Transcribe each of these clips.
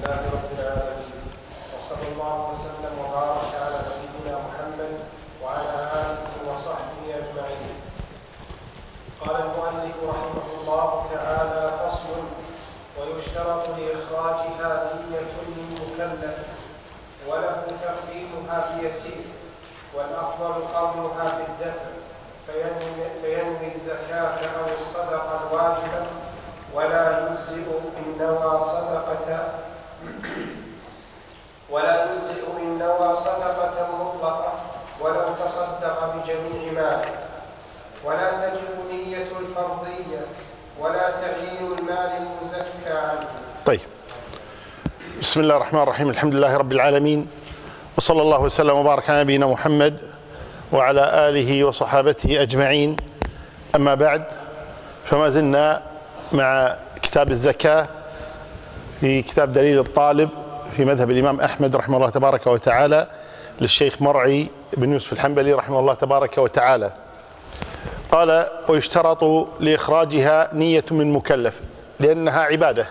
لله رب العالمين، وصلى الله وسلم وبارك على نبينا محمد وعلى آله وصحبه أجمعين. قال المؤلف رحمه الله تعالى: فصل: ويشترط لإخراجها نية للمكلف، وله تقديمها بيسير، والأفضل قبلها بالدفع، فينوي الزكاة أو الصدقة الواجبة، ولا يجزئ إن نوى صدقة مطلقة ولو تصدق بجميع ماله، ولا تجب نية الفرضية، ولا تعيين المال المزكى عنه. طيب، بسم الله الرحمن الرحيم. الحمد لله رب العالمين، وصلى الله وسلم وبارك على نبينا محمد وعلى آله وصحابته أجمعين. أما بعد، فما زلنا مع كتاب الزكاة في كتاب دليل الطالب في مذهب الإمام أحمد رحمه الله تبارك وتعالى للشيخ مرعي بن يوسف الحنبلي رحمه الله تبارك وتعالى. قال: ويشترط لإخراجها نية من مكلف، لأنها عبادة،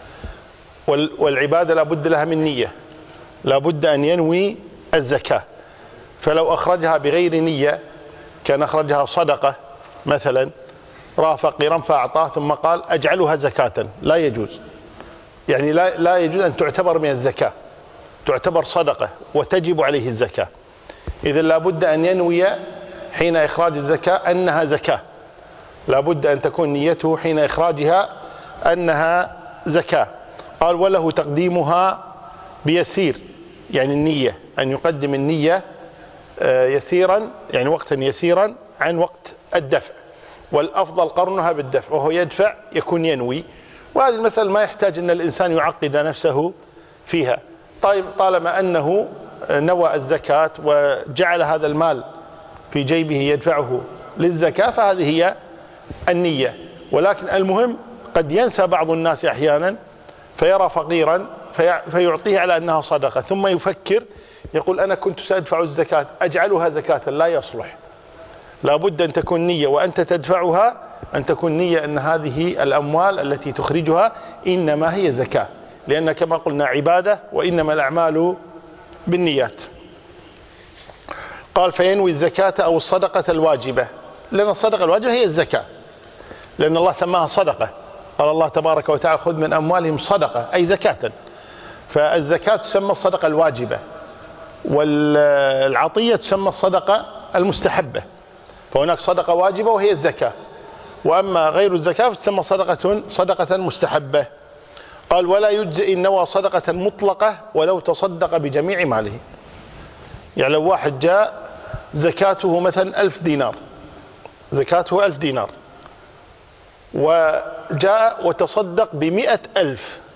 والعبادة لا بد لها من نية، لا بد أن ينوي الزكاة. فلو أخرجها بغير نية، كان أخرجها صدقة مثلا، رأى فقيرا فأعطاه ثم قال أجعلها زكاة، لا يجوز. يعني لا يجوز أن تعتبر من الزكاة، تعتبر صدقة وتجب عليه الزكاة. إذن لا بد أن ينوي حين إخراج الزكاة أنها زكاة، لا بد أن تكون نيته حين إخراجها أنها زكاة. قال: وله تقديمها بيسير، يعني النية، أن يقدم النية يسيرا، يعني وقتا يسيرا عن وقت الدفع، والأفضل قرنها بالدفع، وهو يدفع يكون ينوي. وهذه المسألة ما يحتاج أن الإنسان يعقد نفسه فيها. طيب، طالما أنه نوى الزكاة وجعل هذا المال في جيبه يدفعه للزكاة، فهذه هي النية. ولكن المهم، قد ينسى بعض الناس أحيانا فيرى فقيرا فيعطيه على أنها صدقة، ثم يفكر يقول أنا كنت سأدفع الزكاة، أجعلها زكاة. لا يصلح، لا بد أن تكون نية، وأنت تدفعها أن تكون نية أن هذه الأموال التي تخرجها إنما هي زكاة، لأن كما قلنا عبادة، وإنما الأعمال بالنيات. قال: فينوي الزكاة أو الصدقة الواجبة، لأن الصدقة الواجبة هي الزكاة، لأن الله سماها صدقة. قال الله تبارك وتعالى: خذ من أموالهم صدقة، أي زكاة. فالزكاة تسمى الصدقة الواجبة، والعطية تسمى الصدقة المستحبة. فهناك صدقة واجبة وهي الزكاة، وأما غير الزكاة فتسمى صدقة مستحبة. قال: ولا يجزئ إن نوى صدقة مطلقة ولو تصدق بجميع ماله. يعني لو واحد جاء زكاته مثلا 1000 دينار، زكاته 1000 دينار، وجاء وتصدق ب100,000،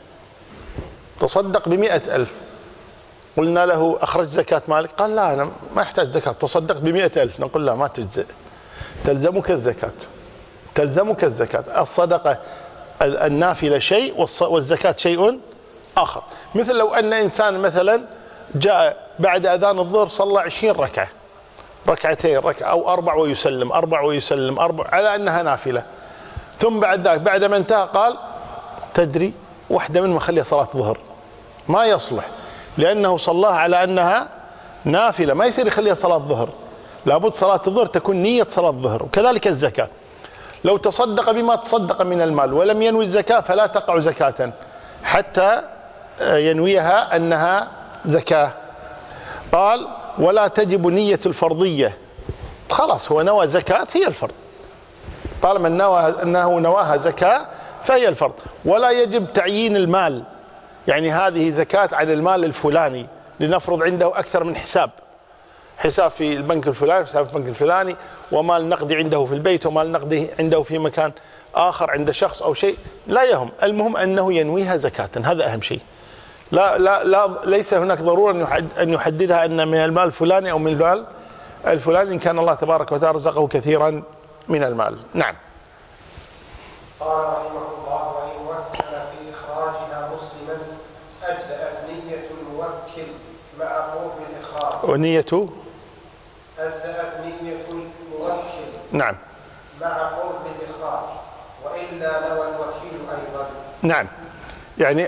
تصدق ب100,000، قلنا له أخرج زكاة مالك؟ قال: لا، أنا ما أحتاج زكاة، تصدق ب100,000. نقول: لا، ما تجزئ، تلزمك الزكاة، تلزمك الزكاة. الصدقة النافلة شيء، والزكاة شيء آخر. مثل لو أن إنسان مثلا جاء بعد أذان الظهر صلى 20 ركعة، ركعتين، ركعة أو 4 ويسلم، 4 ويسلم، 4 على أنها نافلة، ثم بعد ذلك بعد ما انتهى قال: تدري واحدة منهم خليها صلاة ظهر. ما يصلح، لأنه صلاها على أنها نافلة، ما يصير يخليها صلاة ظهر، لابد صلاة الظهر تكون نية صلاة ظهر. وكذلك الزكاة، لو تصدق بما تصدق من المال ولم ينوي الزكاة فلا تقع زكاة حتى ينويها أنها زكاة. قال: ولا تجب نية الفرضية، خلاص هو نوى زكاة هي الفرض، طالما أنه نواها زكاة فهي الفرض. ولا يجب تعيين المال، يعني هذه زكاة على المال الفلاني، لنفرض عنده أكثر من حساب في البنك الفلاني، حساب في البنك الفلاني، ومال نقدي عنده في البيت، ومال نقدي عنده في مكان آخر عند شخص أو شيء، لا يهم، المهم أنه ينويها زكاة، هذا أهم شيء. لا ليس هناك ضرورة أن يحددها أن من المال الفلاني أو من المال الفلاني، إن كان الله تبارك وتعالى رزقه كثيرا من المال. نعم. قال رحمه الله: وإن وكل في إخراجها مسلما أجزأت نية الموكل مع قرب الإخراج. ونية أجزأت نية الموكل نعم مع قرب الإخراج، وإلا نوى الوكيل أيضا. نعم. يعني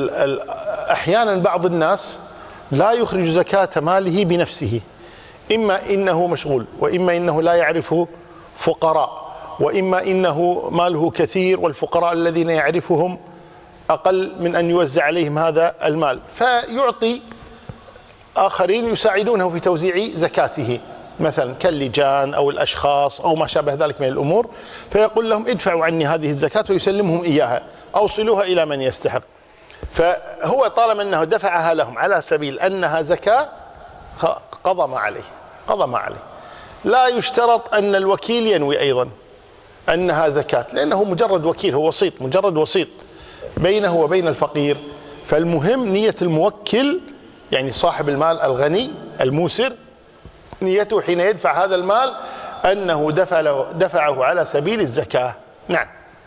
أحيانا بعض الناس لا يخرج زكاة ماله بنفسه، إما إنه مشغول، وإما إنه لا يعرف فقراء، وإما إنه ماله كثير والفقراء الذين يعرفهم أقل من أن يوزع عليهم هذا المال، فيعطي آخرين يساعدونه في توزيع زكاته، مثلا كاللجان أو الأشخاص أو ما شابه ذلك من الأمور، فيقول لهم ادفعوا عني هذه الزكاة ويسلمهم إياها، أوصلوها إلى من يستحق. فهو طالما أنه دفعها لهم على سبيل أنها زكاة قضى ما عليه. لا يشترط أن الوكيل ينوي أيضا أنها زكاة، لأنه مجرد وكيل، هو وسيط، مجرد وسيط بينه وبين الفقير. فالمهم نية الموكل، يعني صاحب المال الغني الموسر، نيته حين يدفع هذا المال أنه دفعه على سبيل الزكاة. نعم.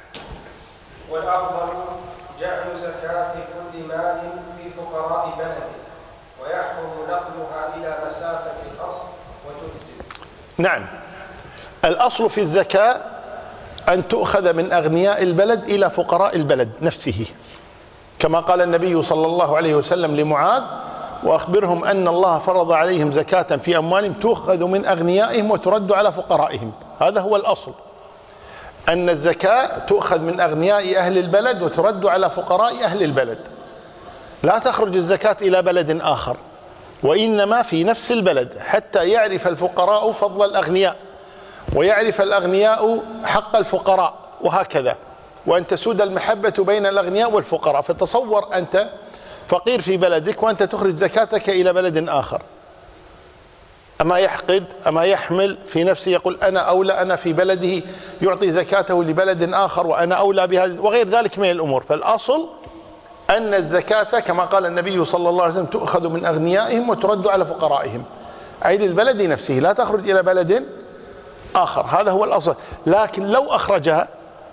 والأفضل جعل زكاة كل مال في فقراء بلده، ويحرم نقلها إلى مسافة الأصل وتجزي. نعم. الأصل في الزكاة أن تؤخذ من أغنياء البلد إلى فقراء البلد نفسه، كما قال النبي صلى الله عليه وسلم لمعاذ: وأخبرهم أن الله فرض عليهم زكاة في أموالهم تؤخذ من أغنيائهم وترد على فقرائهم. هذا هو الأصل، أن الزكاة تؤخذ من أغنياء أهل البلد وترد على فقراء أهل البلد. لا تخرج الزكاة إلى بلد آخر، وإنما في نفس البلد، حتى يعرف الفقراء فضل الأغنياء، ويعرف الأغنياء حق الفقراء، وهكذا، وأن تسود المحبة بين الأغنياء والفقراء. فتصور أنت فقير في بلدك وأنت تخرج زكاتك إلى بلد آخر، أما يحقد؟ أما يحمل في نفسه يقول أنا أولى، أنا في بلده يعطي زكاته لبلد آخر وأنا أولى بهذا، وغير ذلك من الأمور. فالأصل أن الزكاة كما قال النبي صلى الله عليه وسلم تؤخذ من أغنيائهم وترد على فقرائهم، أي للبلد نفسه، لا تخرج إلى بلد آخر. هذا هو الأصل. لكن لو أخرجها،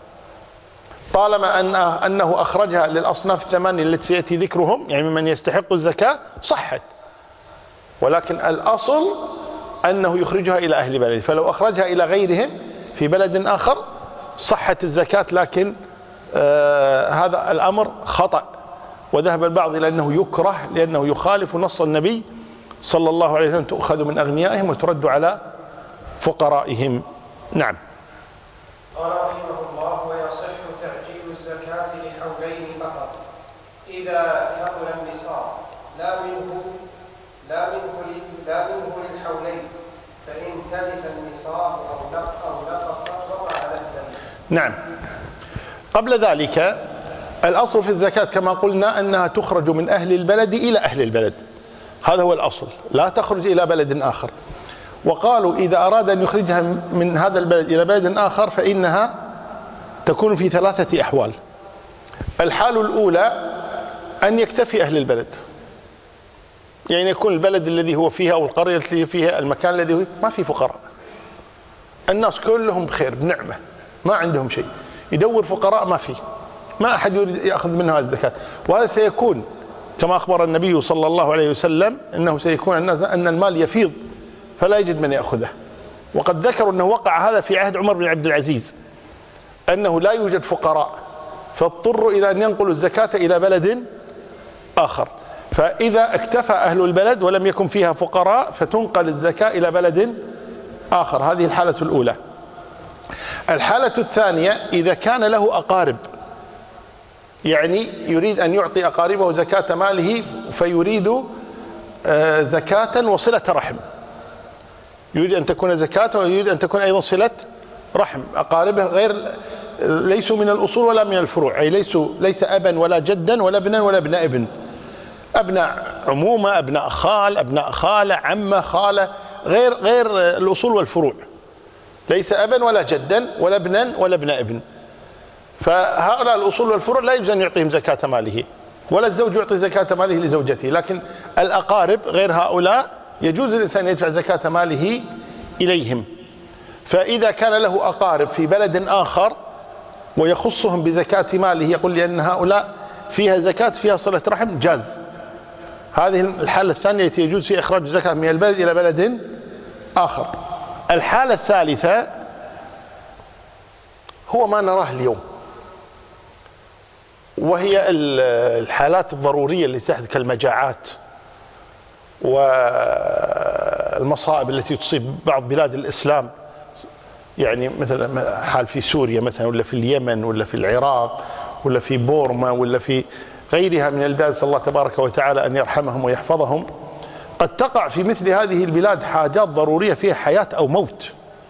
طالما أنه أخرجها للأصناف الثمانية التي سيأتي ذكرهم، يعني ممن يستحق الزكاة، صحت. ولكن الأصل أنه يخرجها إلى أهل بلده، فلو أخرجها إلى غيرهم في بلد آخر صحت الزكاة، لكن هذا الأمر خطأ، وذهب البعض إلى أنه يكره لأنه يخالف نص النبي صلى الله عليه وسلم: تؤخذ من أغنيائهم وترد على فقرائهم. نعم. قال رحمه الله: ويصح تعجيل الزكاة لحولين فقط إذا كمل النصاب، لا منه للحولين، فإن تلف النصاب أو نقص وقع نفلا. نعم. قبل ذلك الأصل في الزكاة كما قلنا أنها تخرج من أهل البلد إلى أهل البلد، هذا هو الأصل، لا تخرج إلى بلد آخر. وقالوا إذا أراد أن يخرجها من هذا البلد إلى بلد آخر فإنها تكون في ثلاثة أحوال. الحال الأولى أن يكتفي أهل البلد، يعني يكون البلد الذي هو فيها أو القرية التي فيها، المكان الذي هو ما في فقراء، الناس كلهم بخير بنعمة، ما عندهم شيء، يدور فقراء ما فيه، ما أحد يريد يأخذ منها الزكاة. وهذا سيكون كما أخبر النبي صلى الله عليه وسلم أنه سيكون أن المال يفيض فلا يجد من يأخذه. وقد ذكروا أنه وقع هذا في عهد عمر بن عبد العزيز، أنه لا يوجد فقراء فاضطروا إلى أن ينقلوا الزكاة إلى بلد آخر، فإذا اكتفى أهل البلد ولم يكن فيها فقراء فتنقل الزكاة إلى بلد آخر. هذه الحالة الأولى. الحالة الثانية إذا كان له أقارب، يعني يريد أن يعطي أقاربه زكاة ماله، فيريد زكاة وصلة رحم، يريد أن تكون زكاة ويريد أن تكون أيضا صلة رحم. أقاربه ليسوا من الأصول ولا من الفروع، أي ليس أبا ولا جدا ولا ابنا ولا ابن ابن، أبناء عمومة، أبناء خال، أبناء خالة، عمة، خالة، غير الأصول والفروع، ليس أبا ولا جدا ولا ابنا ولا ابن ابن. فهؤلاء الأصول والفروع لا يجوز أن يعطيهم زكاة ماله، ولا الزوج يعطي زكاة ماله لزوجته. لكن الأقارب غير هؤلاء يجوز الإنسان يدفع زكاة ماله إليهم. فإذا كان له أقارب في بلد آخر ويخصهم بزكاة ماله، يقول لأن هؤلاء فيها زكاة فيها صلة رحم، جاز. هذه الحالة الثانية التي يجوز في إخراج الزكاة من البلد إلى بلد آخر. الحالة الثالثة هو ما نراه اليوم، وهي الحالات الضرورية اللي تحدث كالمجاعات والمصائب التي تصيب بعض بلاد الإسلام، يعني مثلا حال في سوريا مثلا، ولا في اليمن، ولا في العراق، ولا في بورما، ولا في غيرها من البلاد، صلى الله تبارك وتعالى أن يرحمهم ويحفظهم. قد تقع في مثل هذه البلاد حاجات ضرورية فيها حياة أو موت،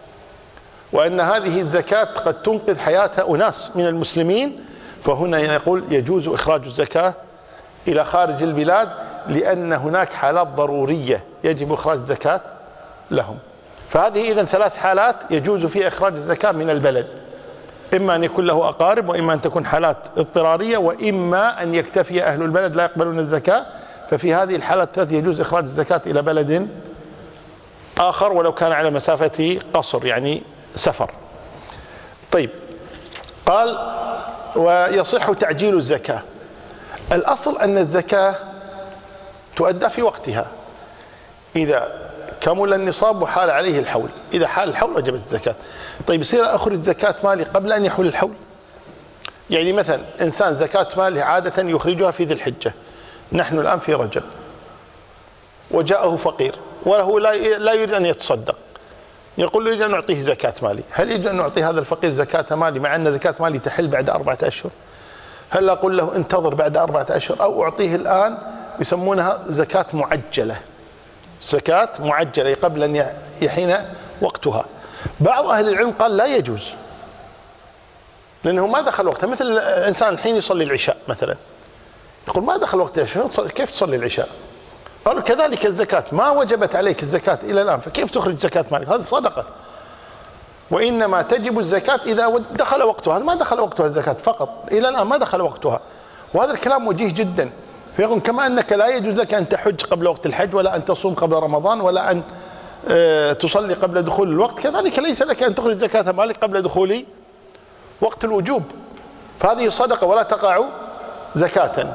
وأن هذه الزكاة قد تنقذ حياة أناس من المسلمين، فهنا يقول يجوز إخراج الزكاة إلى خارج البلاد، لأن هناك حالات ضرورية يجب إخراج الزكاة لهم. فهذه إذن 3 حالات يجوز فيها إخراج الزكاة من البلد، إما أن يكون له أقارب، وإما أن تكون حالات اضطرارية، وإما أن يكتفي أهل البلد لا يقبلون الزكاة. ففي هذه الحالات 3 يجوز إخراج الزكاة إلى بلد آخر ولو كان على مسافة قصر، يعني سفر. طيب، قال ويصح تعجيل الزكاة. الأصل أن الزكاة تؤدى في وقتها إذا كمل النصاب وحال عليه الحول. إذا حال الحول وجبت الزكاة. طيب، يصير أخرج زكاة مالي قبل أن يحول الحول؟ يعني مثلا إنسان زكاة ماله عادة يخرجها في ذي الحجة، نحن الآن في رجب، وجاءه فقير وله لا يريد أن يتصدق، يقول له يجب أن نعطيه زكاة مالي. هل يجب أن نعطي هذا الفقير زكاة مالي مع أن زكاة مالي تحل بعد 4 أشهر؟ هل أقول له انتظر بعد 4 أشهر، أو أعطيه الآن؟ يسمونها زكاة معجلة. زكاة معجلة قبل أن يحين وقتها. بعض أهل العلم قال لا يجوز، لأنه ما دخل وقتها. مثل إنسان الحين يصلي العشاء مثلا، يقول ما دخل وقتها، كيف تصلي العشاء؟ قالوا كذلك الزكاة، ما وجبت عليك الزكاة إلى الآن، فكيف تخرج زكاة مالك؟ هذه صدقة، وإنما تجب الزكاة إذا دخل وقتها. ما دخل وقتها الزكاة فقط، إلى الآن ما دخل وقتها. وهذا الكلام وجيه جدا. فيقول كما أنك لا يجوز لك أن تحج قبل وقت الحج، ولا أن تصوم قبل رمضان، ولا أن تصلي قبل دخول الوقت، كذلك ليس لك أن تخرج زكاة مالك قبل دخول وقت الوجوب. فهذه صدقة ولا تقع زكاة.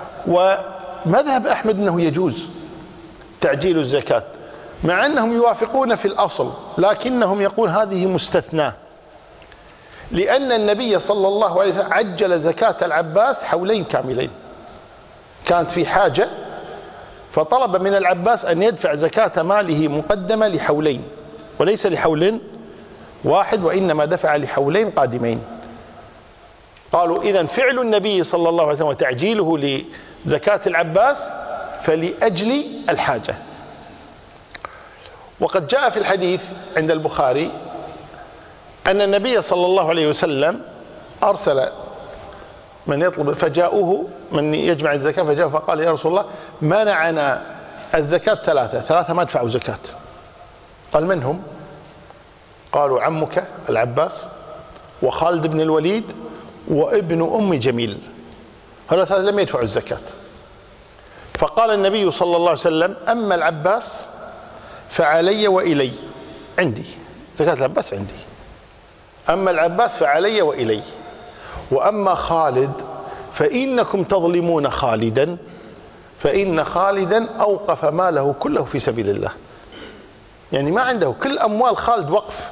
ومذهب أحمد أنه يجوز تعجيل الزكاة، مع أنهم يوافقون في الأصل، لكنهم يقول هذه مستثناة، لأن النبي صلى الله عليه وسلم عجل زكاة العباس حولين كاملين. كانت في حاجة فطلب من العباس أن يدفع زكاة ماله مقدمة لحولين، وليس لحول واحد، وإنما دفع لحولين قادمين. قالوا إذن فعل النبي صلى الله عليه وسلم وتعجيله لزكاة العباس فلأجل الحاجة. وقد جاء في الحديث عند البخاري أن النبي صلى الله عليه وسلم أرسل من يطلب، فجاءوه من يجمع الزكاة، فجاء فقال يا رسول الله منعنا الزكاة 3 ما دفعوا زكاة. قال من هم؟ قالوا عمك العباس، وخالد بن الوليد، وابن أم جميل، هؤلاء 3 لم يدفعوا الزكاة. فقال النبي صلى الله عليه وسلم أما العباس فعلي وإلي، عندي زكاة العباس عندي، أما العباس فعلي وإلي، وأما خالد فإنكم تظلمون خالدا، فإن خالدا أوقف ماله كله في سبيل الله. يعني ما عنده، كل أموال خالد وقف،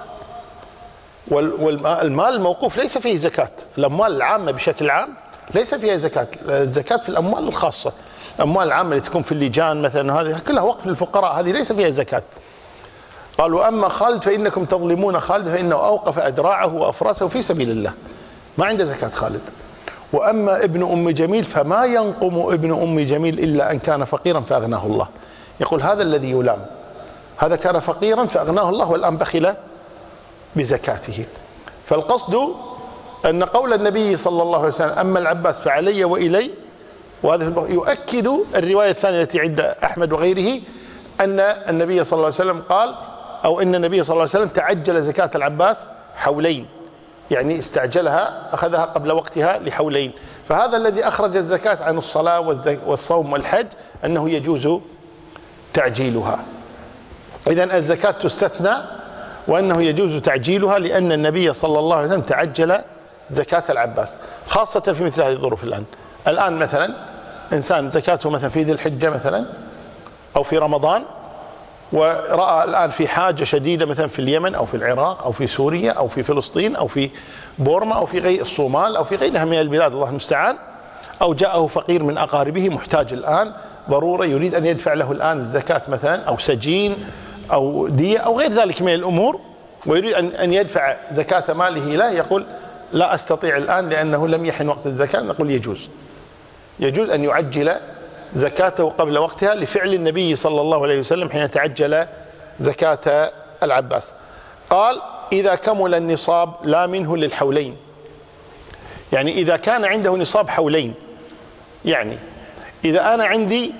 والمال الموقوف ليس فيه زكاة. الأموال العامة بشكل عام ليس فيها زكاة. الزكاة في الأموال الخاصة، الأموال العامة اللي تكون في اللجان مثلا، هذه كلها وقف للفقراء، هذه ليس فيها زكاة. قالوا أما خالد فإنكم تظلمون خالد، فإنه أوقف أدراعه وأفراسه في سبيل الله، ما عنده زكاة خالد. وأما ابن أم جميل فما ينقم ابن أم جميل إلا أن كان فقيرا فأغناه الله. يقول هذا الذي يلام، هذا كان فقيرا فأغناه الله، والآن بخل بزكاته. فالقصد أن قول النبي صلى الله عليه وسلم أما العباس فعلي وإلي، وهذا يؤكد الرواية الثانية التي عند أحمد وغيره أن النبي صلى الله عليه وسلم قال، أو أن النبي صلى الله عليه وسلم تعجل زكاة العباس حولين، يعني استعجلها، أخذها قبل وقتها لحولين. فهذا الذي أخرج الزكاة عن الصلاة والصوم والحج أنه يجوز تعجيلها. إذن الزكاة تستثنى، وأنه يجوز تعجيلها، لأن النبي صلى الله عليه وسلم تعجل زكاة العباس، خاصة في مثل هذه الظروف. الآن مثلا إنسان زكاته مثلا في ذي الحجة مثلا، أو في رمضان، ورأى الآن في حاجة شديدة مثلا في اليمن أو في العراق أو في سوريا أو في فلسطين أو في بورما أو في غير الصومال أو في غيرها من البلاد، الله المستعان، أو جاءه فقير من أقاربه محتاج الآن ضرورة يريد أن يدفع له الآن الزكاة مثلا، أو سجين أو دية أو غير ذلك من الأمور، ويريد أن يدفع زكاة ماله له، يقول لا أستطيع الآن لأنه لم يحن وقت الزكاة، نقول يجوز أن يعجل زكاته قبل وقتها، لفعل النبي صلى الله عليه وسلم حين تعجل زكاة العباس. قال إذا كمل النصاب لا منه للحولين، يعني إذا كان عنده نصاب حولين، يعني إذا أنا عندي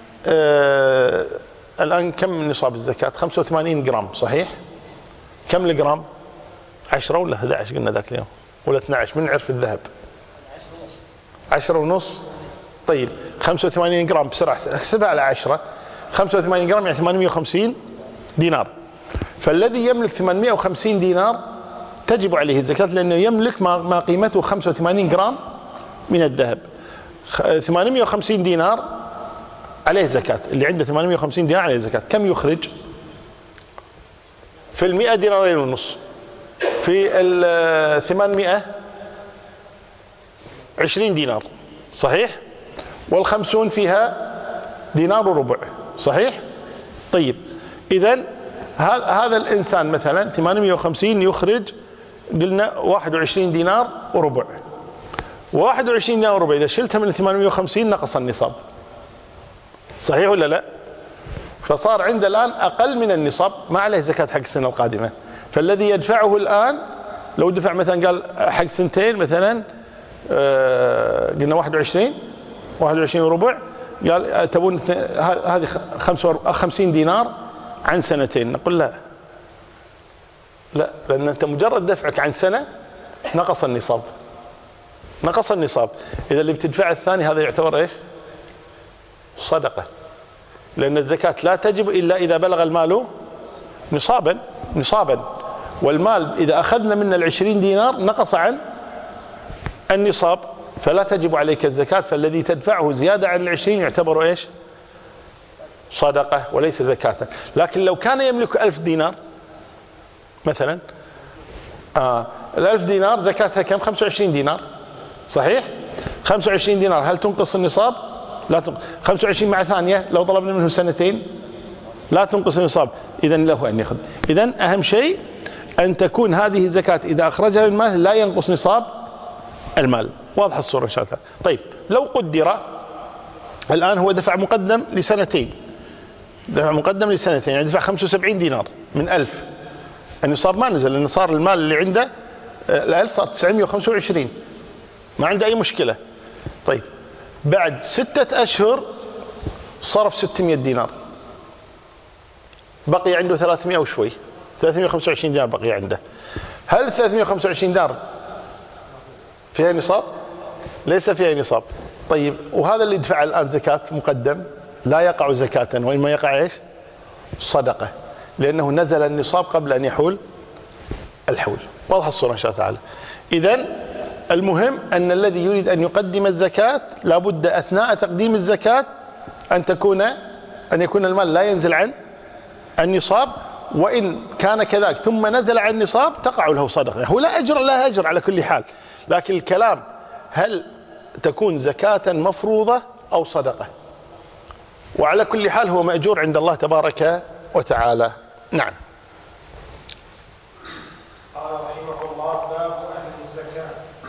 الآن كم نصاب الزكاة؟ 85 جرام صحيح؟ كم الجرام؟ 10 ولا 11 قلنا ذاك اليوم ولا 12؟ من عرف الذهب 10 ونص. طيب 85 جرام بسرعة احسبها على 10، 85 جرام يعني 850 دينار. فالذي يملك 850 دينار تجب عليه الزكاة، لأنه يملك ما قيمته 85 جرام من الذهب. 850 دينار عليه زكاة، اللي عنده 850 دينار عليه زكاة. كم يخرج؟ في 100 دينارين ونص، في 800 20 دينار صحيح، وال50 فيها دينار وربع صحيح. طيب إذن هذا الإنسان مثلا 850 يخرج قلنا 21 دينار وربع، 21 دينار وربع إذا شلتها من 850 نقص النصاب صحيح ولا لا؟ فصار عنده الآن أقل من النصاب، ما عليه زكاة حق السنة القادمة. فالذي يدفعه الآن لو دفع مثلا قال حق سنتين مثلا قلنا 21 وربع، قال تبون هذه 50 دينار عن سنتين، نقول لا، لأن أنت مجرد دفعك عن سنة نقص النصاب. إذا اللي بتدفع الثاني هذا يعتبر إيش؟ صدقة، لأن الزكاة لا تجب إلا إذا بلغ المال نصابا، والمال إذا أخذنا من 20 دينار نقص عن النصاب، فلا تجب عليك الزكاة. فالذي تدفعه زيادة عن 20 يعتبر إيش؟ صدقة وليس زكاة. لكن لو كان يملك 1000 دينار مثلا، 1000 دينار زكاتها كم؟ 25 دينار صحيح. 25 دينار هل تنقص النصاب؟ لا تنقص. 25 مع ثانية لو طلبنا منه سنتين لا تنقص النصاب، إذن له أن يأخذ. إذن أهم شيء أن تكون هذه الزكاة إذا أخرجها من المال لا ينقص نصاب المال. واضح الصورة إن شاء الله. طيب لو قدر الآن هو دفع مقدم لسنتين، يعني دفع 75 دينار من 1000، النصاب ما نزل، لأن صار المال اللي عنده 1000 صار 925، ما عنده أي مشكلة. طيب بعد 6 أشهر صرف 600 دينار، بقي عنده 300 وشوي، 325 دينار بقي عنده. هل 325 دينار فيها نصاب؟ ليس فيها نصاب. طيب وهذا اللي يدفع الآن زكاة مقدم لا يقع زكاة، وإنما يقع إيش؟ صدقة، لأنه نزل النصاب قبل أن يحول الحول. واضح الصورة إن شاء الله تعالى. إذن المهم أن الذي يريد أن يقدم الزكاة لابد أثناء تقديم الزكاة أن يكون المال لا ينزل عن النصاب، وإن كان كذلك ثم نزل عن النصاب تقع له صدقة، هو لا أجر على كل حال. لكن الكلام هل تكون زكاة مفروضة أو صدقة؟ وعلى كل حال هو مأجور عند الله تبارك وتعالى. نعم. قال رحمه الله: باب أهل الزكاة،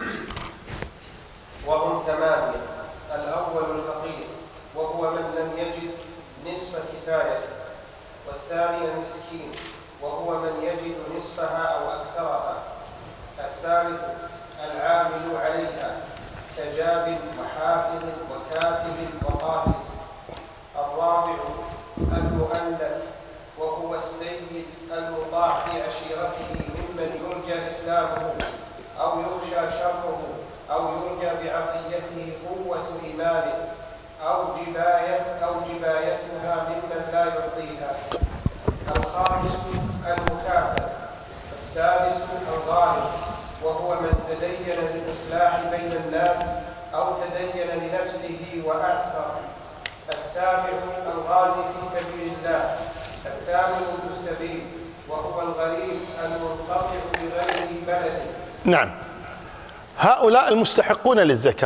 وهم 8. الأول الفقير، وهو من لم يجد نصف كفايته، والثاني المسكين، وهو من يجد نصفها أو أكثرها، الثالث العامل عليها كجاب وحافظ وكاتب وقاسم، الرابع المؤلف، وهو السيد المطاع في عشيرته ممن يرجى إسلامه أو يخشى شره أو يرجى بعطيته قوة إيمانه أو جبايتها ممن لا يعطيها. الخامس المكافأ. السادس الغالب، وهو من تدين للإصلاح بين الناس أو تدين لنفسه وأعسر. السابع الغازي في سبيل الله. الثامن ابن السبيل، وهو الغريب المنقطع بغير بلده. نعم. هؤلاء المستحقون للزكاة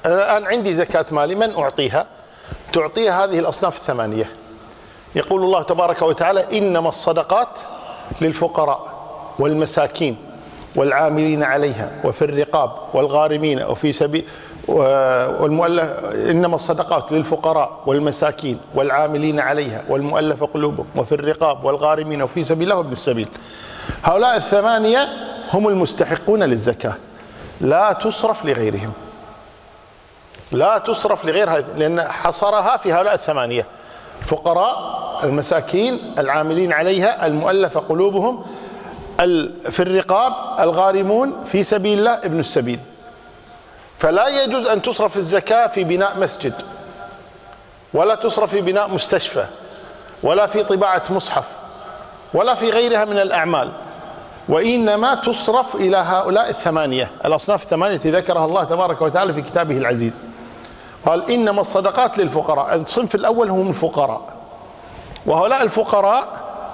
الآن عندي زكاة مالي، من أعطيها؟ تعطيها هذه الأصناف الثمانية. يقول الله تبارك وتعالى: إنما الصدقات للفقراء والمساكين والعاملين عليها وفي الرقاب والغارمين وفي سبيل والمؤلف. إنما الصدقات للفقراء والمساكين والعاملين عليها والمؤلف قلوبهم وفي الرقاب والغارمين وفي سبيل الله وابن السبيل. هؤلاء الثمانية هم المستحقون للزكاة، لا تصرف لغيرهم، لا تصرف لغير هذه، لأن حصرها في هؤلاء الثمانية: الفقراء، المساكين، العاملين عليها، المؤلف قلوبهم، في الرقاب، الغارمون، في سبيل الله، ابن السبيل. فلا يجوز أن تصرف الزكاة في بناء مسجد، ولا تصرف في بناء مستشفى، ولا في طباعة مصحف، ولا في غيرها من الأعمال، وإنما تصرف إلى هؤلاء الثمانية، الأصناف الثمانية التي ذكرها الله تبارك وتعالى في كتابه العزيز. قال: إنما الصدقات للفقراء. الصنف الأول هم الفقراء، وهؤلاء الفقراء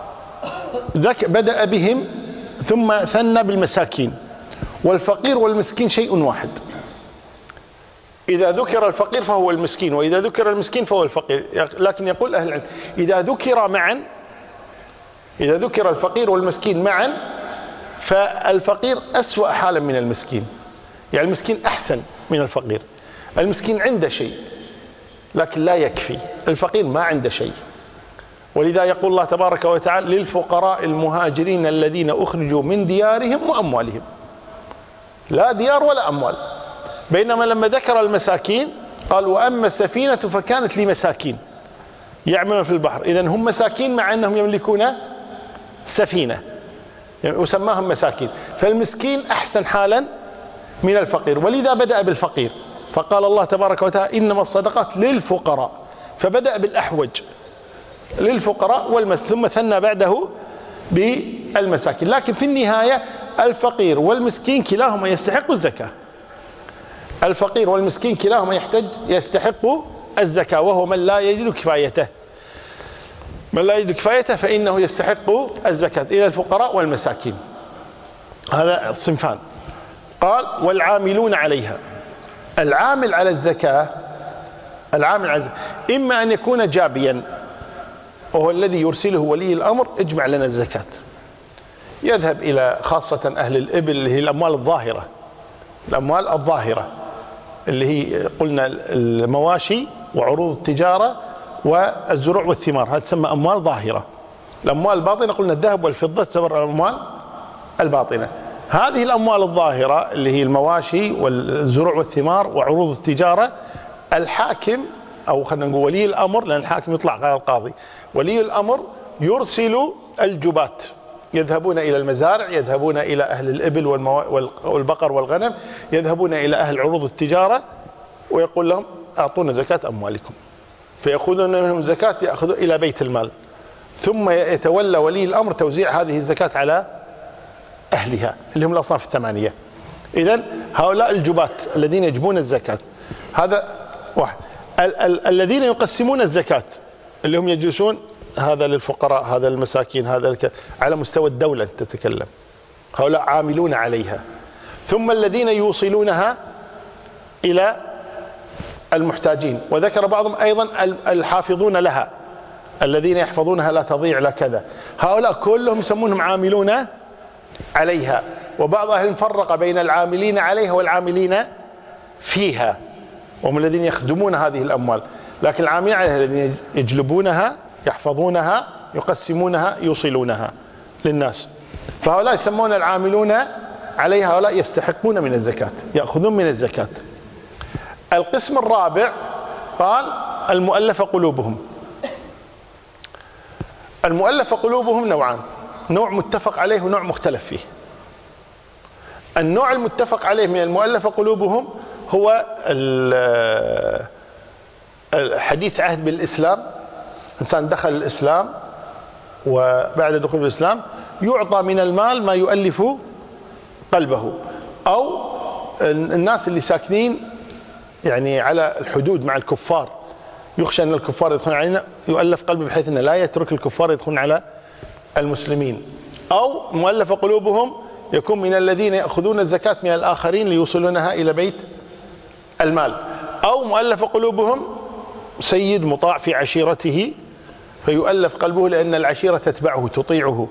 بدأ بهم ثم ثنى بالمساكين. والفقير والمسكين شيء واحد، إذا ذكر الفقير فهو المسكين، وإذا ذكر المسكين فهو الفقير. لكن يقول أهل العلم: إذا ذكر معا، إذا ذكر الفقير والمسكين معا، فالفقير أسوأ حالا من المسكين. يعني المسكين أحسن من الفقير. المسكين عنده شيء لكن لا يكفي، الفقير ما عنده شيء. ولذا يقول الله تبارك وتعالى: للفقراء المهاجرين الذين أخرجوا من ديارهم وأموالهم. لا ديار ولا أموال. بينما لما ذكر المساكين قال: وأما السفينة فكانت لمساكين يعملون في البحر. إذن هم مساكين مع أنهم يملكون سفينة، وسماهم مساكين. فالمسكين أحسن حالا من الفقير، ولذا بدأ بالفقير. فقال الله تبارك وتعالى: إنما الصدقات للفقراء، فبدأ بالأحوج للفقراء ثم ثنى بعده بالمساكين. لكن في النهاية الفقير والمسكين كلاهما يستحق الزكاة. الفقير والمسكين كلاهما يستحق الزكاة، وهو من لا يجد كفايته. من لا يجد كفايته فإنه يستحق الزكاة. إلى الفقراء والمساكين، هذا صنفان. قال: والعاملون عليها. العامل على الزكاة، العامل على الزكاة إما أن يكون جابيا، وهو الذي يرسله ولي الأمر: اجمع لنا الزكاة. يذهب إلى خاصة أهل الإبل اللي هي الأموال الظاهرة، الأموال الظاهرة اللي هي قلنا المواشي وعروض التجارة والزروع والثمار، هذا تسمى أموال ظاهرة. الأموال الباطنة قلنا الذهب والفضة تسمى الأموال الباطنة. هذه الأموال الظاهرة اللي هي المواشي والزروع والثمار وعروض التجارة، الحاكم أو خلينا نقول ولي الأمر، لأن الحاكم يطلع غير القاضي، ولي الأمر يرسل الجبات، يذهبون إلى المزارع، يذهبون إلى أهل الإبل والبقر والغنم، يذهبون إلى أهل عروض التجارة، ويقول لهم: أعطونا زكاة أموالكم. فيأخذون منهم زكاة، يأخذوا إلى بيت المال، ثم يتولى ولي الأمر توزيع هذه الزكاة على أهلها اللي هم الأصناف الثمانية. إذن هؤلاء الجبات الذين يجبون الزكاة، هذا واحد. الذين يقسمون الزكاة اللي هم يجلسون، هذا للفقراء، هذا للمساكين، هذا على مستوى الدولة تتكلم، هؤلاء عاملون عليها. ثم الذين يوصلونها إلى المحتاجين، وذكر بعضهم أيضا الحافظون لها، الذين يحفظونها لا تضيع لا كذا. هؤلاء كلهم يسمونهم عاملون عليها. وبعض أهل فرق بين العاملين عليها والعاملين فيها، وهم الذين يخدمون هذه الأموال. لكن العاملين عليها الذين يجلبونها، يحفظونها، يقسمونها، يوصلونها للناس. فهؤلاء يسمون العاملون عليها، هؤلاء يستحقون من الزكاة، يأخذون من الزكاة. القسم الرابع قال: المؤلف قلوبهم. المؤلف قلوبهم نوعان: نوع متفق عليه ونوع مختلف فيه. النوع المتفق عليه من المؤلف قلوبهم هو الحديث عهد بالإسلام، إنسان دخل الإسلام وبعد دخول الإسلام يعطى من المال ما يؤلف قلبه، أو الناس اللي ساكنين يعني على الحدود مع الكفار، يخشى أن الكفار يدخلون علينا، يؤلف قلبه بحيث أنه لا يترك الكفار يدخلون على المسلمين. أو مؤلف قلوبهم يكون من الذين يأخذون الزكاة من الآخرين ليوصلونها إلى بيت المال. أو مؤلف قلوبهم سيد مطاع في عشيرته فيؤلف قلبه لأن العشيرة تتبعه تطيعه،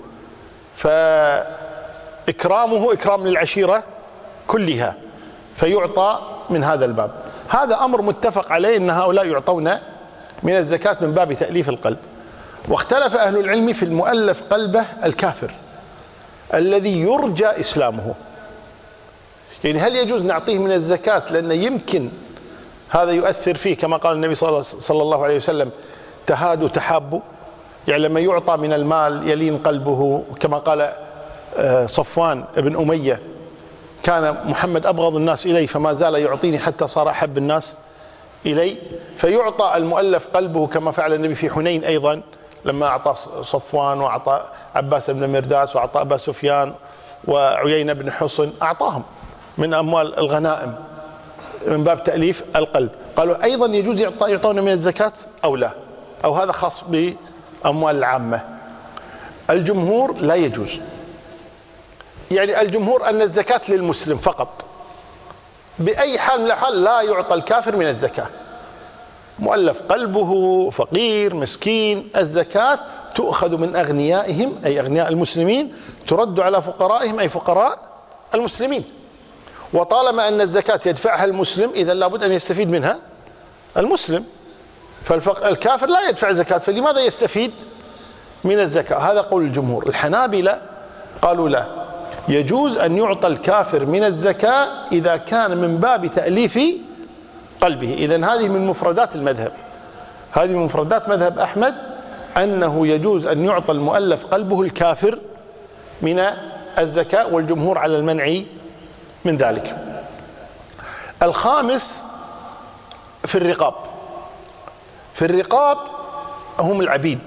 فإكرامه إكرام للعشيرة كلها فيعطى من هذا الباب. هذا أمر متفق عليه أن هؤلاء يعطون من الزكاة من باب تأليف القلب. واختلف أهل العلم في المؤلف قلبه الكافر الذي يرجى إسلامه، يعني هل يجوز نعطيه من الزكاة لأن يمكن هذا يؤثر فيه كما قال النبي صلى الله عليه وسلم تهادوا تحابوا، يعني لما يعطى من المال يلين قلبه، كما قال صفوان بن أمية كان محمد أبغض الناس إلي فما زال يعطيني حتى صار أحب الناس إلي، فيعطى المؤلف قلبه كما فعل النبي في حنين أيضا لما أعطى صفوان وأعطى عباس بن مرداس وأعطى أبا سفيان وعيينة بن حصن، أعطاهم من أموال الغنائم من باب تأليف القلب. قالوا أيضا يجوز يعطون من الزكاة أو لا، أو هذا خاص بأموال العامة؟ الجمهور لا يجوز، يعني الجمهور أن الزكاة للمسلم فقط، بأي حال من الأحوال لا يعطى الكافر من الزكاة. مؤلف قلبه فقير مسكين، الزكاة تؤخذ من أغنيائهم أي أغنياء المسلمين ترد على فقرائهم أي فقراء المسلمين، وطالما أن الزكاة يدفعها المسلم إذا لابد أن يستفيد منها المسلم، فالكافر لا يدفع زكاة فلماذا يستفيد من الزكاة؟ هذا قول الجمهور. الحنابلة قالوا لا، يجوز أن يعطى الكافر من الزكاة إذا كان من باب تأليف قلبه. إذن هذه من مفردات المذهب، هذه من مفردات مذهب أحمد أنه يجوز أن يعطى المؤلف قلبه الكافر من الزكاة، والجمهور على المنع من ذلك. الخامس في الرقاب. في الرقاب هم العبيد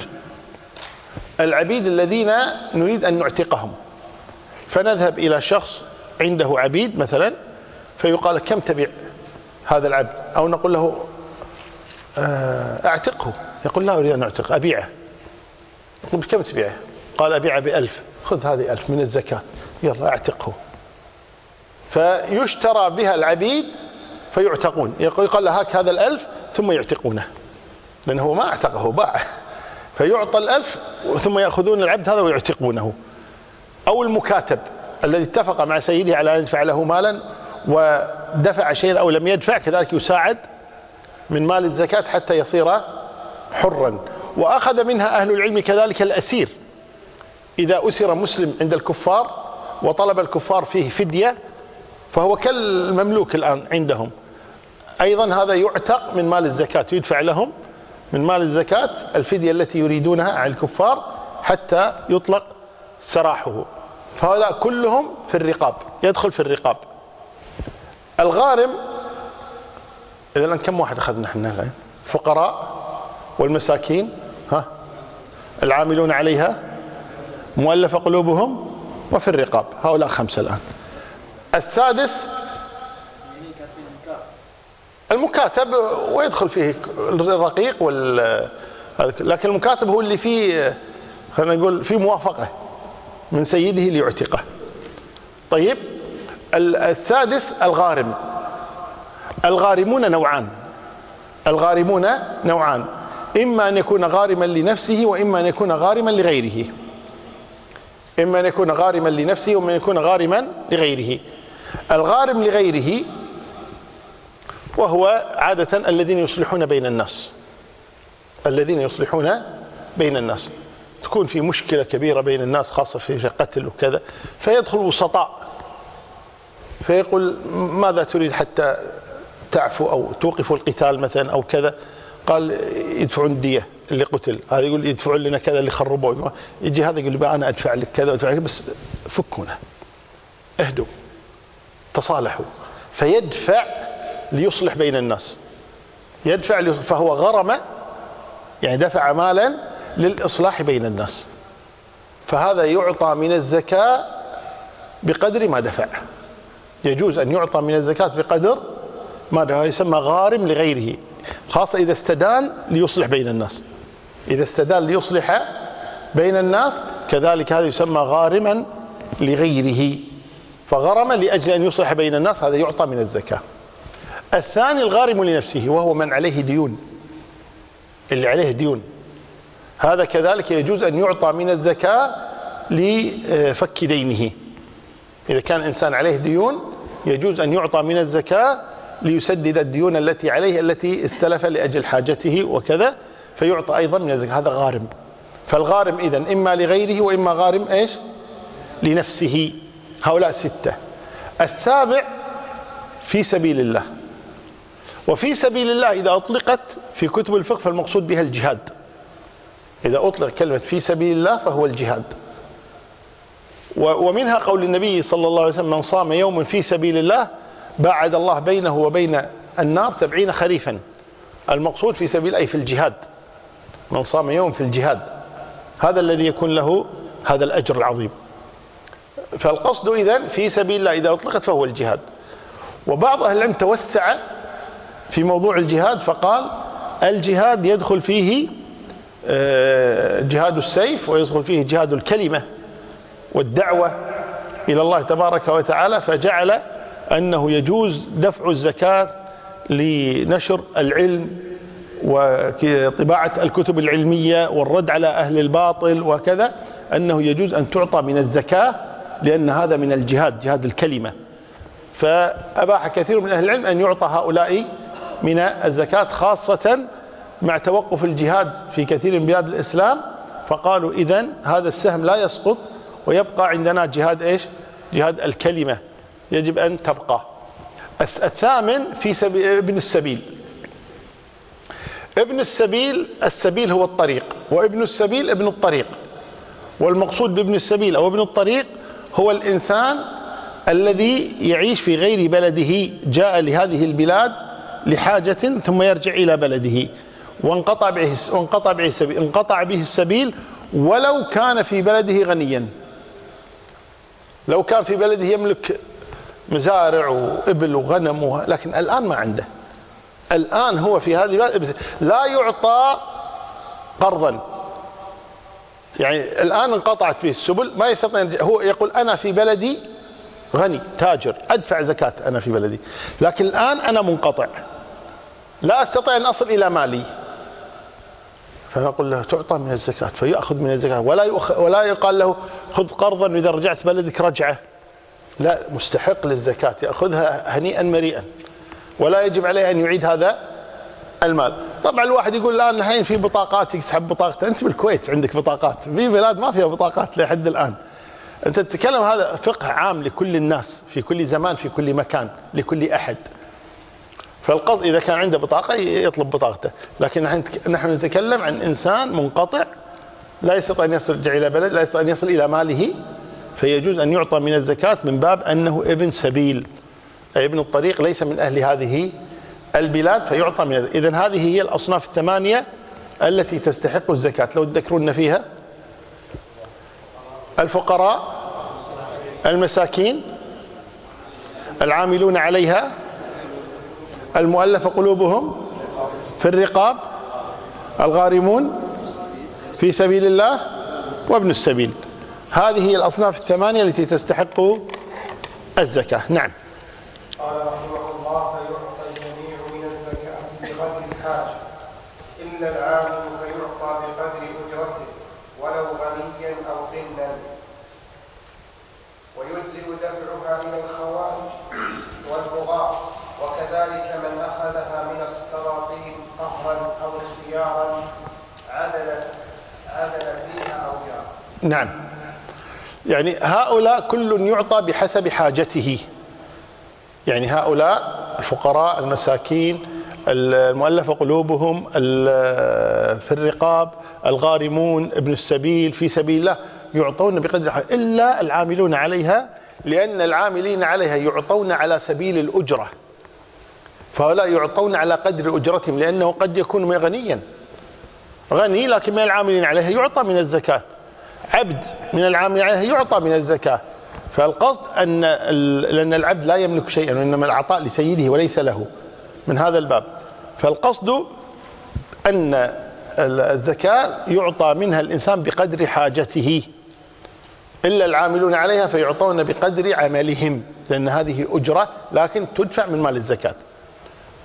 الذين نريد أن نعتقهم، فنذهب إلى شخص عنده عبيد مثلا فيقال كم تبيع هذا العبد، أو نقول له اعتقه، يقول لا أريد أن أعتق أبيعه، نقول كم تبيعه؟ قال أبيعه ب1000، خذ هذه 1000 من الزكاة يلا اعتقه، فيشترى بها العبيد فيعتقون، يقال له هاك هذا 1000 ثم يعتقونه لأنه هو ما اعتقه باع، فيعطى 1000 ثم يأخذون العبد هذا ويعتقونه. أو المكاتب الذي اتفق مع سيده على أن يدفع له مالا ودفع شيئا أو لم يدفع كذلك يساعد من مال الزكاة حتى يصير حرا. وأخذ منها أهل العلم كذلك الأسير، إذا أسر مسلم عند الكفار وطلب الكفار فيه فدية فهو كالمملوك الآن عندهم، أيضا هذا يعتق من مال الزكاة، يدفع لهم من مال الزكاة الفدية التي يريدونها عن الكفار حتى يطلق سراحه. فهذا كلهم في الرقاب، يدخل في الرقاب. الغارم إذا الآن كم واحد أخذنا احنا الآن؟ الفقراء والمساكين، العاملون عليها، مؤلف قلوبهم، وفي الرقاب، هؤلاء 5 الآن. السادس المكاتب، ويدخل فيه الرقيق لكن المكاتب هو اللي فيه خلينا نقول فيه موافقة من سيده ليعتقه. طيب السادس الغارم. الغارمون نوعان، إما أن يكون غارما لنفسه وإما أن يكون غارما لغيره، إما أن يكون غارما لنفسه وإما أن يكون غارما لغيره. الغارم لغيره وهو عادة الذين يصلحون بين الناس، تكون في مشكلة كبيرة بين الناس خاصة في قتل وكذا، فيدخل وسطاء فيقول ماذا تريد حتى تعفو أو توقف القتال مثلا أو كذا، قال يدفعون الدية اللي قتل، هذا يقول يدفعون لنا كذا اللي خربوا، يجي هذا يقول أنا أدفع لك كذا وأدفع لك، بس فكونا اهدوا تصالحوا، فيدفع ليصلح بين الناس، يدفع فهو غرم، يعني دفع مالا للإصلاح بين الناس، فهذا يعطى من الزكاة بقدر ما دفع. يجوز أن يعطى من الزكاة بقدر ما دفع، يسمى غارم لغيره، خاصة إذا استدان ليصلح بين الناس، إذا استدان ليصلح بين الناس كذلك هذا يسمى غارما لغيره، فغرم لأجل أن يصلح بين الناس، هذا يعطى من الزكاة. الثاني الغارم لنفسه وهو من عليه ديون، اللي عليه ديون، هذا كذلك يجوز أن يعطى من الزكاة لفك دينه. إذا كان إنسان عليه ديون يجوز أن يعطى من الزكاة ليسدد الديون التي عليه التي استلف لأجل حاجته وكذا، فيعطى أيضا من الزكاة. هذا غارم. فالغارم إذن إما لغيره وإما غارم إيش؟ لنفسه. هؤلاء 6. السابع في سبيل الله. وفي سبيل الله إذا أطلقت في كتب الفقه فالمقصود بها الجهاد. إذا أطلق كلمة في سبيل الله فهو الجهاد. ومنها قول النبي صلى الله عليه وسلم: من صام يوما في سبيل الله باعد الله بينه وبين النار 70 خريفا. المقصود في سبيل أي في الجهاد. من صام يوم في الجهاد هذا الذي يكون له هذا الأجر العظيم. فالقصد إذن في سبيل الله إذا أطلقت فهو الجهاد. وبعض أهل العلم توسع في موضوع الجهاد فقال الجهاد يدخل فيه جهاد السيف، ويدخل فيه جهاد الكلمة والدعوة إلى الله تبارك وتعالى، فجعل أنه يجوز دفع الزكاة لنشر العلم وطباعة الكتب العلمية والرد على أهل الباطل وكذا، أنه يجوز أن تعطى من الزكاة لأن هذا من الجهاد، جهاد الكلمة. فأباح كثير من أهل العلم أن يعطى هؤلاء من الزكاة، خاصة مع توقف الجهاد في كثير من بلاد الإسلام، فقالوا إذن هذا السهم لا يسقط ويبقى عندنا جهاد إيش؟ جهاد الكلمة يجب أن تبقى. الثامن في ابن السبيل. ابن السبيل، السبيل هو الطريق، وابن السبيل ابن الطريق. والمقصود بابن السبيل أو ابن الطريق هو الإنسان الذي يعيش في غير بلده، جاء لهذه البلاد لحاجة ثم يرجع إلى بلده وانقطع به السبيل ولو كان في بلده غنيا. لو كان في بلده يملك مزارع وإبل وغنم لكن الآن ما عنده. الآن هو في هذه البلد لا يعطى قرضا، يعني الآن انقطعت به السبل ما يستطيع. هو يقول أنا في بلدي غني تاجر أدفع زكاة أنا في بلدي، لكن الآن أنا منقطع لا أستطيع أن أصل إلى مالي، فنقول له تعطى من الزكاة فيأخذ من الزكاة، ولا يقال له خذ قرضا إذا رجعت بلدك رجعه، لا، مستحق للزكاة يأخذها هنيئا مريئا ولا يجب عليه أن يعيد هذا المال. طبعا الواحد يقول الآن الحين في بطاقات يسحب بطاقته، أنت بالكويت عندك بطاقات، في بلاد ما فيها بطاقات لحد الآن. أنت تتكلم هذا فقه عام لكل الناس في كل زمان في كل مكان لكل أحد. فالقصد إذا كان عنده بطاقة يطلب بطاقته، لكن نحن نتكلم عن إنسان منقطع لا يستطيع أن يرجع إلى بلد، لا يستطيع أن يصل إلى ماله، فيجوز أن يعطى من الزكاة من باب أنه ابن سبيل، أي ابن الطريق ليس من أهل هذه البلاد فيعطى من الزكاة. إذن هذه هي الأصناف 8 التي تستحق الزكاة. لو تذكرون فيها: الفقراء، المساكين، العاملون عليها، المؤلف قلوبهم في الرقاب، الغارمون في سبيل الله، وابن السبيل. هذه هي الأصناف 8 التي تستحق الزكاة. نعم. قال رحمه الله: فيعطى الجميع من الزكاة بقدر الحاجة إلا العامل فيعطى بقدر أجرته ولو غنيا أو قلا، ويلزم دفعها إلى الخوارج والبغاة، وكذلك من أخذها من السلاطين قهرا أو اختيارا عدل فيها أو جار. نعم، يعني هؤلاء كل يعطى بحسب حاجته، يعني هؤلاء الفقراء، المساكين، المؤلف قلوبهم، في الرقاب، الغارمون، ابن السبيل في سبيل الله، يعطون بقدر حاجة، إلا العاملون عليها، لأن العاملين عليها يعطون على سبيل الأجرة، فهؤلاء يعطون على قدر أجرتهم، لأنه قد يكون غنيا غني لكن من العاملين عليها يعطى من الزكاة، عبد من العاملين عليها يعطى من الزكاة. فالقصد لأن العبد لا يملك شيئا، وإنما العطاء لسيده وليس له، من هذا الباب. فالقصد أن الزكاة يعطى منها الإنسان بقدر حاجته، إلا العاملون عليها فيعطون بقدر عملهم، لأن هذه أجرة لكن تدفع من مال الزكاة.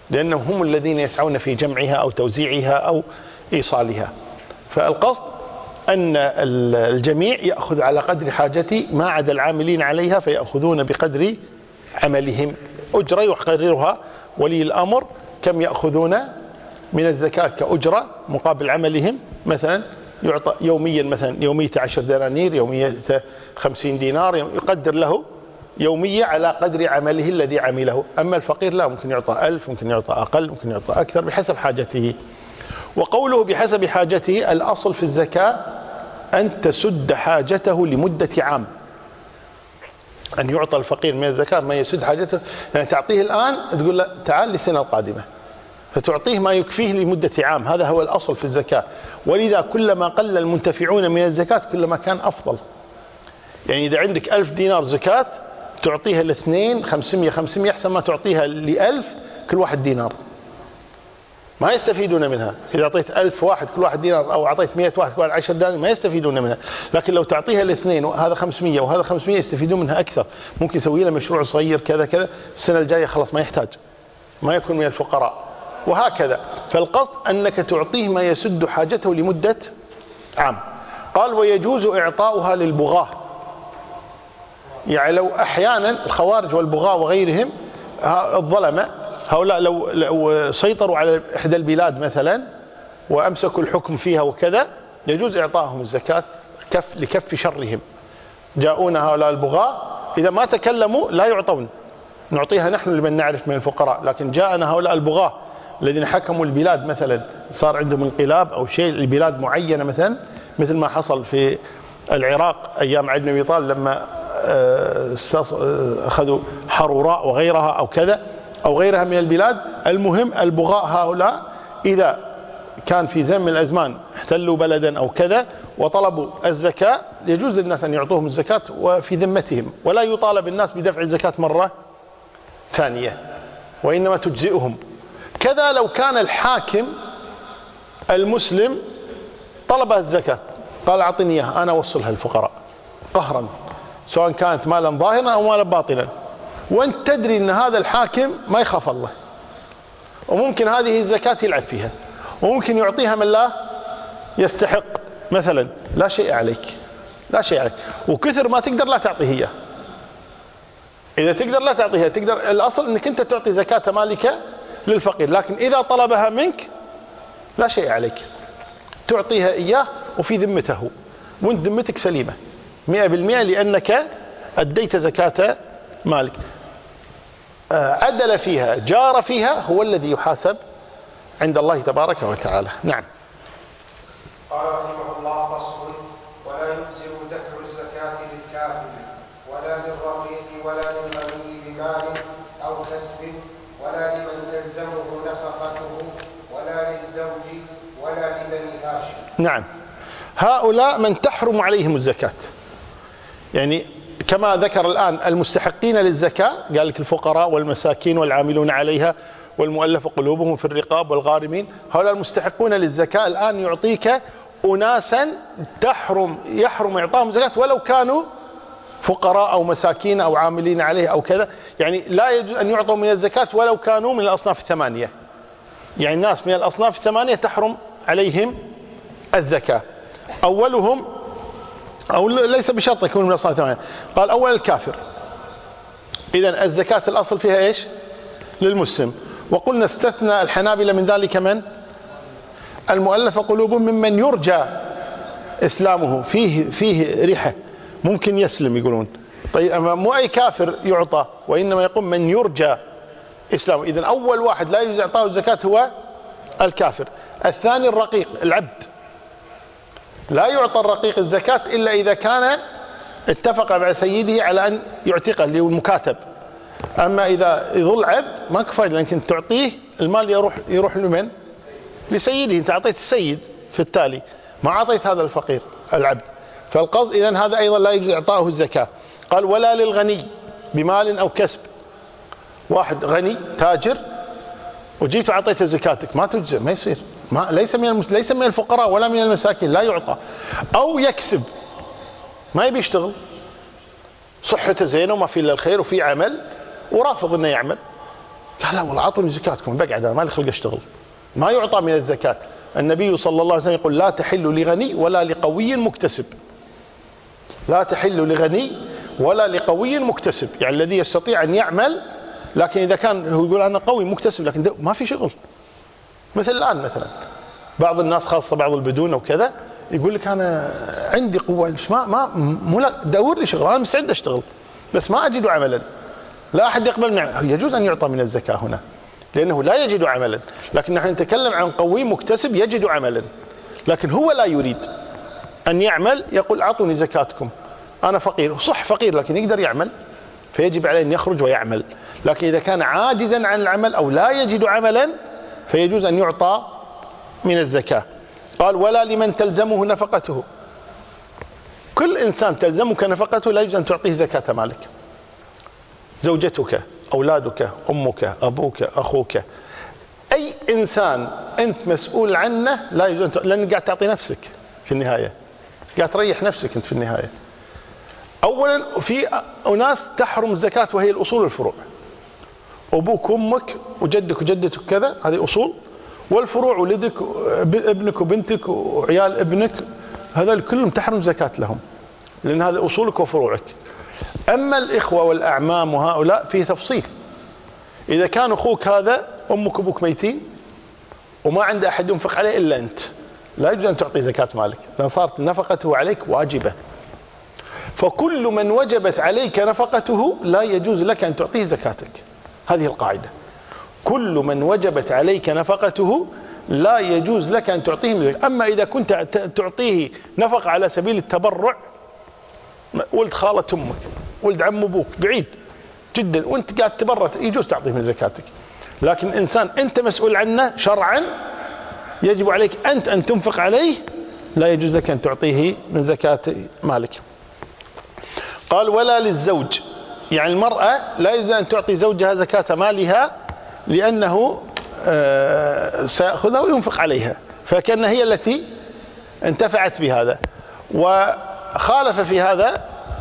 لأنهم هم الذين يسعون في جمعها أو توزيعها أو إيصالها. فالقصد أن الجميع يأخذ على قدر حاجته ما عدا العاملين عليها فيأخذون بقدر عملهم. أجرة يقررها ولي الأمر كم يأخذون من الزكاة كأجرة مقابل عملهم، مثلا يعطى يوميا مثلا يومية 10 دنانير، يومية 50 دينار، يقدر له يومية على قدر عمله الذي عمله. أما الفقير لا، ممكن يعطى 1000، ممكن يعطى أقل، ممكن يعطى أكثر بحسب حاجته. وقوله بحسب حاجته، الأصل في الزكاة أن تسد حاجته لمدة عام، أن يعطى الفقير من الزكاة ما يسد حاجته. يعني تعطيه الآن تقول له تعال للسنة القادمة، فتعطيه ما يكفيه لمدة عام. هذا هو الأصل في الزكاة. ولذا كلما قل المنتفعون من الزكاة كلما كان أفضل. يعني إذا عندك 1000 دينار زكاة تعطيها لاثنين 500 أحسن ما تعطيها ل1000 كل واحد دينار، ما يستفيدون منها. إذا أعطيت 1000 واحد كل واحد دينار، أو أعطيت 100 واحد كل واحد 10 دنانير، ما يستفيدون منها. لكن لو تعطيها لاثنين وهذا 500 وهذا 500 يستفيدون منها أكثر. ممكن يسوي له مشروع صغير كذا كذا، السنة الجاية خلاص ما يحتاج، ما يكون من الفقراء، وهكذا. فالقصد أنك تعطيه ما يسد حاجته لمدة عام. قال ويجوز إعطاؤها للبغاة. يعني لو أحيانا الخوارج والبغاة وغيرهم الظلمة هؤلاء لو سيطروا على إحدى البلاد مثلا وأمسكوا الحكم فيها وكذا، يجوز إعطائهم الزكاة لكف شرهم. جاءونا هؤلاء البغاة، إذا ما تكلموا لا يعطون، نعطيها نحن لمن نعرف من الفقراء. لكن جاءنا هؤلاء البغاة الذين حكموا البلاد، مثلا صار عندهم انقلاب أو شيء لبلاد معينة، مثل ما حصل في العراق أيام علي بن أبي طالب لما أخذوا حروراء وغيرها أو كذا أو غيرها من البلاد. المهم البغاء هؤلاء إذا كان في زمن من الأزمان احتلوا بلدا أو كذا وطلبوا الزكاة، يجوز للناس أن يعطوهم الزكاة وفي ذمتهم، ولا يطالب الناس بدفع الزكاة مرة ثانية، وإنما تجزئهم. كذا لو كان الحاكم المسلم طلب الزكاة قال أعطني إياها أنا أوصلها للفقراء قهرا، سواء كانت مالا ظاهرا أو مالا باطلا، وانت تدري أن هذا الحاكم ما يخاف الله، وممكن هذه الزكاة يلعب فيها، وممكن يعطيها من لا يستحق مثلا، لا شيء عليك، لا شيء عليك. وكثر ما تقدر لا تعطيه إياه. إذا تقدر لا تعطيها، تقدر الأصل أنك أنت تعطي زكاة مالك للفقير، لكن إذا طلبها منك لا شيء عليك، تعطيها إياه وفي ذمته، وانت ذمتك سليمة 100%، لأنك أديت زكاة مالك. عدل فيها جار فيها هو الذي يحاسب عند الله تبارك وتعالى. نعم. قال رحمه الله فصل: ولا يجزئ دفع الزكاة للكافر ولا للرقيق ولا للغني بمال أو كسب ولا لمن تلزمه نفقته ولا للزوج ولا لبني هاشم. نعم، هؤلاء من تحرم عليهم الزكاة، يعني كما ذكر الآن المستحقين للزكاة، قال لك الفقراء والمساكين والعاملون عليها والمؤلف قلوبهم في الرقاب والغارمين، هؤلاء المستحقون للزكاة. الآن يعطيك أناسا يحرم إعطاهم الزكاة ولو كانوا فقراء أو مساكين أو عاملين عليه أو كذا، يعني لا يجوز أن يعطوا من الزكاة ولو كانوا من الأصناف الثمانية. يعني الناس من الأصناف الثمانية تحرم عليهم الزكاة. أولهم، أو ليس بشرط يكون من الأصناف الثمانية، قال أول الكافر. إذن الزكاة الأصل فيها إيش؟ للمسلم. وقلنا استثنى الحنابلة من ذلك من؟ المؤلف قلوبهم، ممن يرجى إسلامه، فيه ريحة ممكن يسلم يقولون. طيب مو أي كافر يعطى، وإنما يقوم من يرجى إسلامه. إذن أول واحد لا يجوز إعطاه الزكاة هو الكافر. الثاني الرقيق، العبد، لا يعطى الرقيق الزكاة إلا إذا كان اتفق مع سيده على أن يعتقه، اللي هو المكاتب. أما إذا يظل عبد ما كفاية، لكن تعطيه المال يروح لمن؟ لسيده. أنت أعطيت السيد، في التالي ما أعطيت هذا الفقير العبد. فالقصد إذن هذا أيضا لا يجوز إعطائه الزكاة. قال ولا للغني بمال أو كسب. واحد غني تاجر وجيت وعطيت زكاتك ما تجزئ، ما يصير، ليس من الفقراء ولا من المساكين، لا يعطى. أو يكسب، ما يبي يشتغل، صحته زينة وما في إلا الخير وفي عمل ورافض إنه يعمل، لا والله أعطوني زكاتكم، بقعد أنا ما لي خلق أشتغل. ما يعطى من الزكاة. النبي صلى الله عليه وسلم يقول لا تحل لغني ولا لقوي مكتسب. لا تحل لغني ولا لقوي مكتسب، يعني الذي يستطيع أن يعمل، لكن إذا كان هو يقول أنا قوي مكتسب لكن ما في شغل. مثل الآن مثلا بعض الناس خاصة بعض البدون وكذا يقول لك أنا عندي قوة مو دور لي شغل، أنا مستعد أشتغل بس ما أجد عملا. لا أحد يقبل منه. يجوز أن يعطى من الزكاة هنا لأنه لا يجد عملا، لكن نحن نتكلم عن قوي مكتسب يجد عملا، لكن هو لا يريد أن يعمل، يقول أعطوني زكاتكم، أنا فقير. صح فقير لكن يقدر يعمل، فيجب عليه أن يخرج ويعمل. لكن إذا كان عاجزا عن العمل أو لا يجد عملا فيجوز أن يعطى من الزكاة. قال ولا لمن تلزمه نفقته. كل إنسان تلزمك نفقته لا يجوز أن تعطيه زكاة مالك. زوجتك، أولادك، أمك، أبوك، أخوك، أي إنسان أنت مسؤول عنه لا يجوز، لأنك قاعد تعطي نفسك في النهاية، قاعد تريح نفسك أنت في النهاية. أولا في أناس تحرم الزكاة وهي الأصول والفروع. أبوك وأمك وجدك وجدتك كذا هذه أصول، والفروع ولدك ابنك وبنتك وعيال ابنك هذا كلهم تحرم زكاة لهم، لأن هذه أصولك وفروعك. أما الإخوة والأعمام وهؤلاء فيه تفصيل. إذا كان أخوك هذا أمك وأبوك ميتين وما عنده أحد ينفق عليه إلا أنت، لا يجوز أن تعطي زكاة مالك، لأن صارت نفقته عليك واجبة. فكل من وجبت عليك نفقته لا يجوز لك أن تعطيه زكاتك. هذه القاعدة. كل من وجبت عليك نفقته لا يجوز لك أن تعطيه زكاة. أما إذا كنت تعطيه نفقة على سبيل التبرع، ولد خالة أمك، ولد عم أبوك بعيد جدا وانت قاعد تبرع، يجوز تعطيه من زكاتك. لكن إنسان أنت مسؤول عنه شرعا يجب عليك أنت أن تنفق عليه، لا يجوز لك أن تعطيه من زكاة مالك. قال ولا للزوج، يعني المرأة لا يجوز أن تعطي زوجها زكاة مالها لأنه سيأخذها وينفق عليها، فكأن هي التي انتفعت بهذا. وخالف في هذا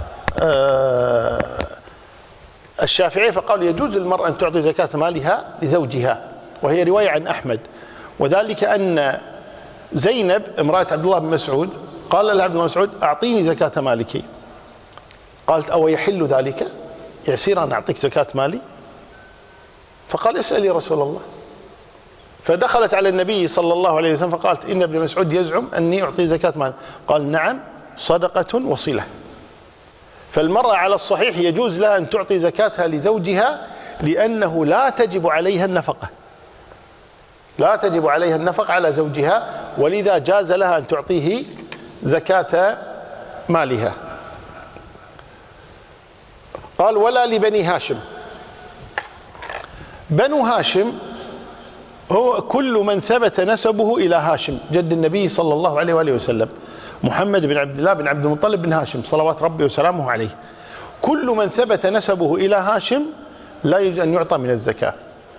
الشافعي فقال يجوز للمرأة أن تعطي زكاة مالها لزوجها، وهي رواية عن أحمد. وذلك أن زينب امرأة عبد الله بن مسعود قال لها عبد الله بن مسعود أعطيني زكاة مالك. قالت أو يحل ذلك، يصير أن أعطيك زكاة مالي؟ فقال اسألي رسول الله. فدخلت على النبي صلى الله عليه وسلم فقالت إن ابن مسعود يزعم أني أعطي زكاة مالي. قال نعم صدقة وصلة. فالمرأة على الصحيح يجوز لها أن تعطي زكاتها لزوجها لأنه لا تجب عليها النفقة، لا تجب عليها النفقة على زوجها، ولذا جاز لها أن تعطيه زكاة مالها. قال ولا لبني هاشم. بنو هاشم هو كل من ثبت نسبه إلى هاشم جد النبي صلى الله عليه وآله وسلم، محمد بن عبد الله بن عبد المطلب بن هاشم صلوات ربي وسلامه عليه. كل من ثبت نسبه إلى هاشم لا يجوز أن يعطى من الزكاة.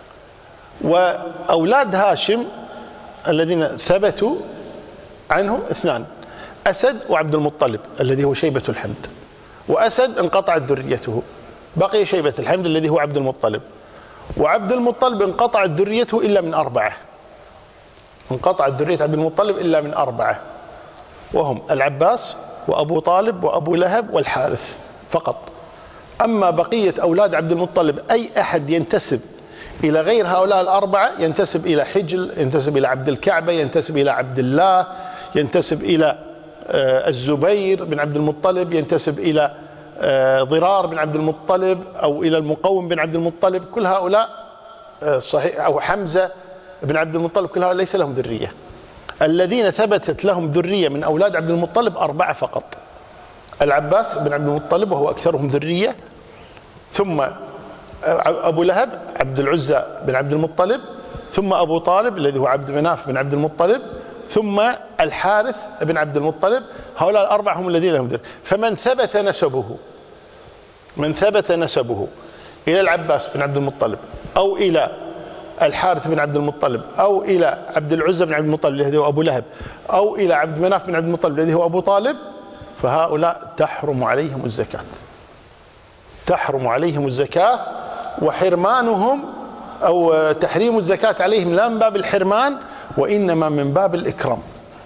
وأولاد هاشم الذين ثبتوا عنهم اثنان، أسد وعبد المطلب الذي هو شيبة الحمد. وأسد انقطعت ذريته، بقي شيبة الحمد الذي هو عبد المطلب. وعبد المطلب انقطعت ذريته إلا من أربعة، انقطعت ذرية عبد المطلب إلا من أربعة، وهم العباس وأبو طالب وأبو لهب والحارث فقط. أما بقية أولاد عبد المطلب أي أحد ينتسب إلى غير هؤلاء الأربعة، ينتسب إلى حجل، ينتسب إلى عبد الكعبة، ينتسب إلى عبد الله، ينتسب إلى الزبير بن عبد المطلب، ينتسب إلى ضرار بن عبد المطلب أو إلى المقوم بن عبد المطلب، كل هؤلاء صحيح، أو حمزة بن عبد المطلب، كل هؤلاء ليس لهم ذرية. الذين ثبتت لهم ذرية من أولاد عبد المطلب أربعة فقط: العباس بن عبد المطلب وهو أكثرهم ذرية، ثم أبو لهب عبد العزى بن عبد المطلب، ثم أبو طالب الذي هو عبد مناف بن عبد المطلب، ثم الحارث بن عبد المطلب. هؤلاء الأربعة هم الذين لهم ذرية. فمن ثبت نسبه، من ثبت نسبه إلى العباس بن عبد المطلب أو إلى الحارث بن عبد المطلب أو إلى عبد العزى بن عبد المطلب الذي هو أبو لهب أو إلى عبد مناف بن عبد المطلب الذي هو أبو طالب، فهؤلاء تحرم عليهم الزكاة، تحرم عليهم الزكاة. وحرمانهم أو تحريم الزكاة عليهم لا من باب الحرمان وإنما من باب الإكرام.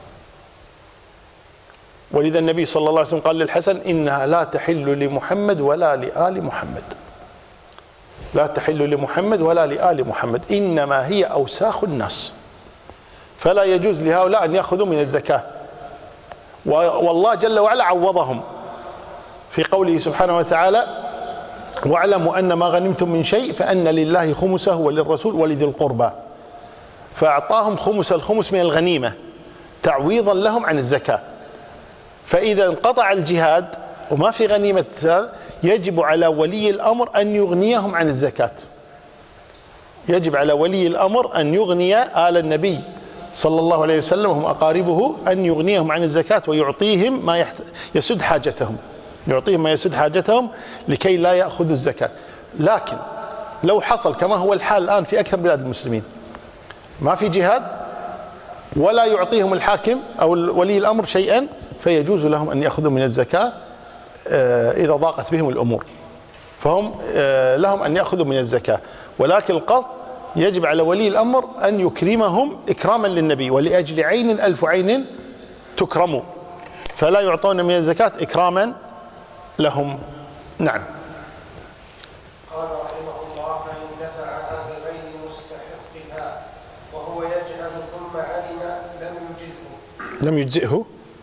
ولذا النبي صلى الله عليه وسلم قال للحسن إنها لا تحل لمحمد ولا لآل محمد، لا تحل لمحمد ولا لآل محمد، إنما هي أوساخ الناس، فلا يجوز لهؤلاء أن يأخذوا من الزكاة. والله جل وعلا عوضهم في قوله سبحانه وتعالى واعلموا أن ما غنمتم من شيء فأن لله خمسه وللرسول ولذي القربى، فأعطاهم الخمس من الغنيمة تعويضا لهم عن الزكاة. فإذا انقطع الجهاد وما في غنيمة يجب على ولي الأمر أن يغنيهم عن الزكاة، يجب على ولي الأمر أن يغني آل النبي صلى الله عليه وسلم وهم أقاربه، أن يغنيهم عن الزكاة ويعطيهم ما يسد حاجتهم، يعطيهم ما يسد حاجتهم لكي لا يأخذوا الزكاة. لكن لو حصل كما هو الحال الآن في أكثر بلاد المسلمين ما في جهاد ولا يعطيهم الحاكم أو ولي الأمر شيئا، فيجوز لهم أن يأخذوا من الزكاة إذا ضاقت بهم الأمور، فهم لهم أن يأخذوا من الزكاة. ولكن القصد يجب على ولي الأمر أن يكرمهم إكراما للنبي، ولأجل عين ألف عين تكرموا، فلا يعطون من الزكاة إكراما لهم. نعم. قال رحمه الله فإن دفعها بغير مستحقها وهو يجهل ثم علم لم يجزئه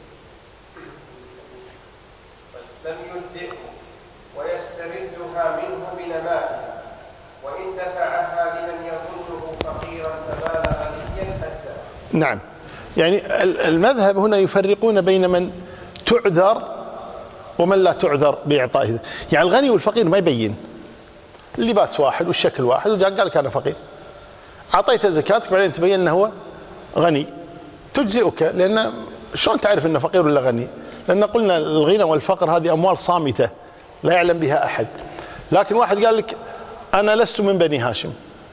ويستردها منه بنمائها، وإن دفعها لمن يظنه فقيرا فبال غنيا أجزأه. نعم، يعني المذهب هنا يفرقون بين من تعذر ومن لا تعذر بإعطائه. يعني الغني والفقير ما يبين، اللباس واحد والشكل واحد، وجاء قال كان فقير، أعطيته زكاتك بعدين تبين أنه هو غني تجزئك، لأن شلون تعرف أنه فقير ولا غني؟ لأن قلنا الغنى والفقر هذه أموال صامتة لا يعلم بها أحد. لكن واحد قال لك أنا لست من بني هاشم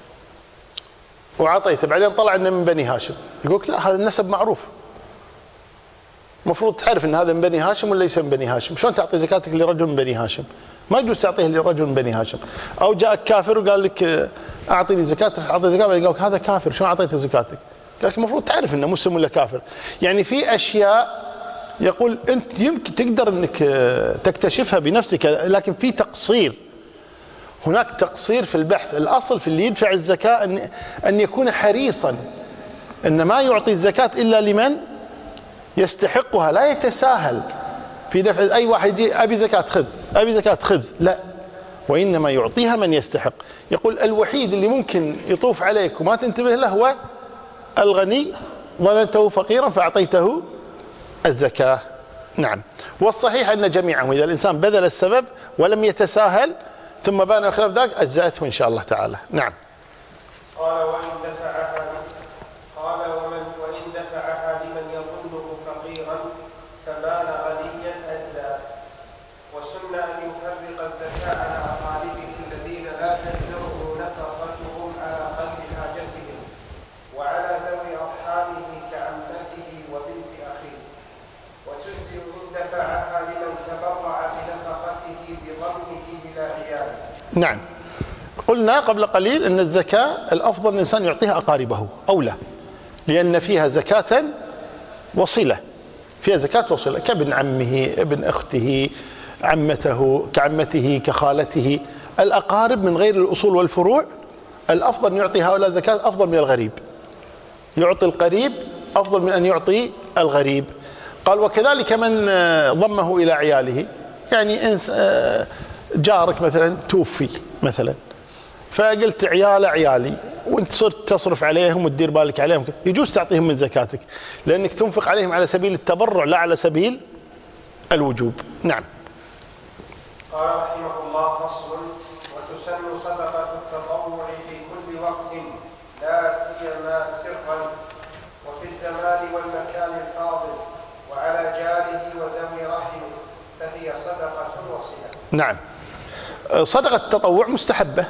وعطيته بعدين طلع أنه من بني هاشم، يقول لا هذا النسب معروف، مفروض تعرف أن هذا من بني هاشم ولا ليس من بني هاشم. شلون تعطي زكاتك لرجل من بني هاشم؟ ما يجوز تعطيه لرجل من بني هاشم. أو جاءك كافر وقال لك أعطيني زكاة، أعطي زكاة، بعدين قال هذا كافر شلون أعطيته زكاتك؟ قال لك المفروض تعرف أنه مسلم ولا كافر. يعني في أشياء يقول أنت يمكن تقدر أنك تكتشفها بنفسك، لكن في تقصير، هناك تقصير في البحث. الأصل في اللي يدفع الزكاة أن يكون حريصا أن ما يعطي الزكاة إلا لمن يستحقها، لا يتساهل في دفع. أي واحد يجي أبي زكاة خذ، أبي زكاة خذ، لا، وإنما يعطيها من يستحق. يقول الوحيد اللي ممكن يطوف عليك وما تنتبه له هو الغني، ظننته فقيرا فأعطيته الزكاة. نعم. والصحيح أن جميعهم إذا الإنسان بذل السبب ولم يتساهل ثم بان الخلاف ذاك أجزأته إن شاء الله تعالى. نعم. قال وإن دفعها لمن يظنه فقيرا فبان غنيا أجزأه. وسن أن يفرق الزكاة على أقاربه الذين لا تجبره نفقتهم على قدر حاجتهم، وعلى ذوي أرحامه كعمته وبنت أخيه، وتجزئ إن دفعها لمن تبرع بنفقته بضمه إلى عياله. نعم. قلنا قبل قليل أن الزكاة الأفضل الإنسان يعطيها أقاربه أولى، لأن فيها زكاة وصلة، فيها زكاة وصلة، كابن عمه، ابن أخته، عمته، كعمته، كخالته. الأقارب من غير الأصول والفروع الأفضل أن يعطي هؤلاء زكاة أفضل من الغريب، يعطي القريب أفضل من أن يعطي الغريب. قال وكذلك من ضمه إلى عياله، يعني جارك مثلا توفي مثلا، فقلت عيالي وانت صرت تصرف عليهم وتدير بالك عليهم، يجوز تعطيهم من زكاتك لأنك تنفق عليهم على سبيل التبرع لا على سبيل الوجوب. نعم. قال رحمه الله فصل وتسن صدقة التطوع في كل وقت لا سيما سرا وفي الزمان والمكان الفاضل وعلى جاره وذوي رحمه، فهي صدقة وصلة. نعم. صدقة التطوع مستحبة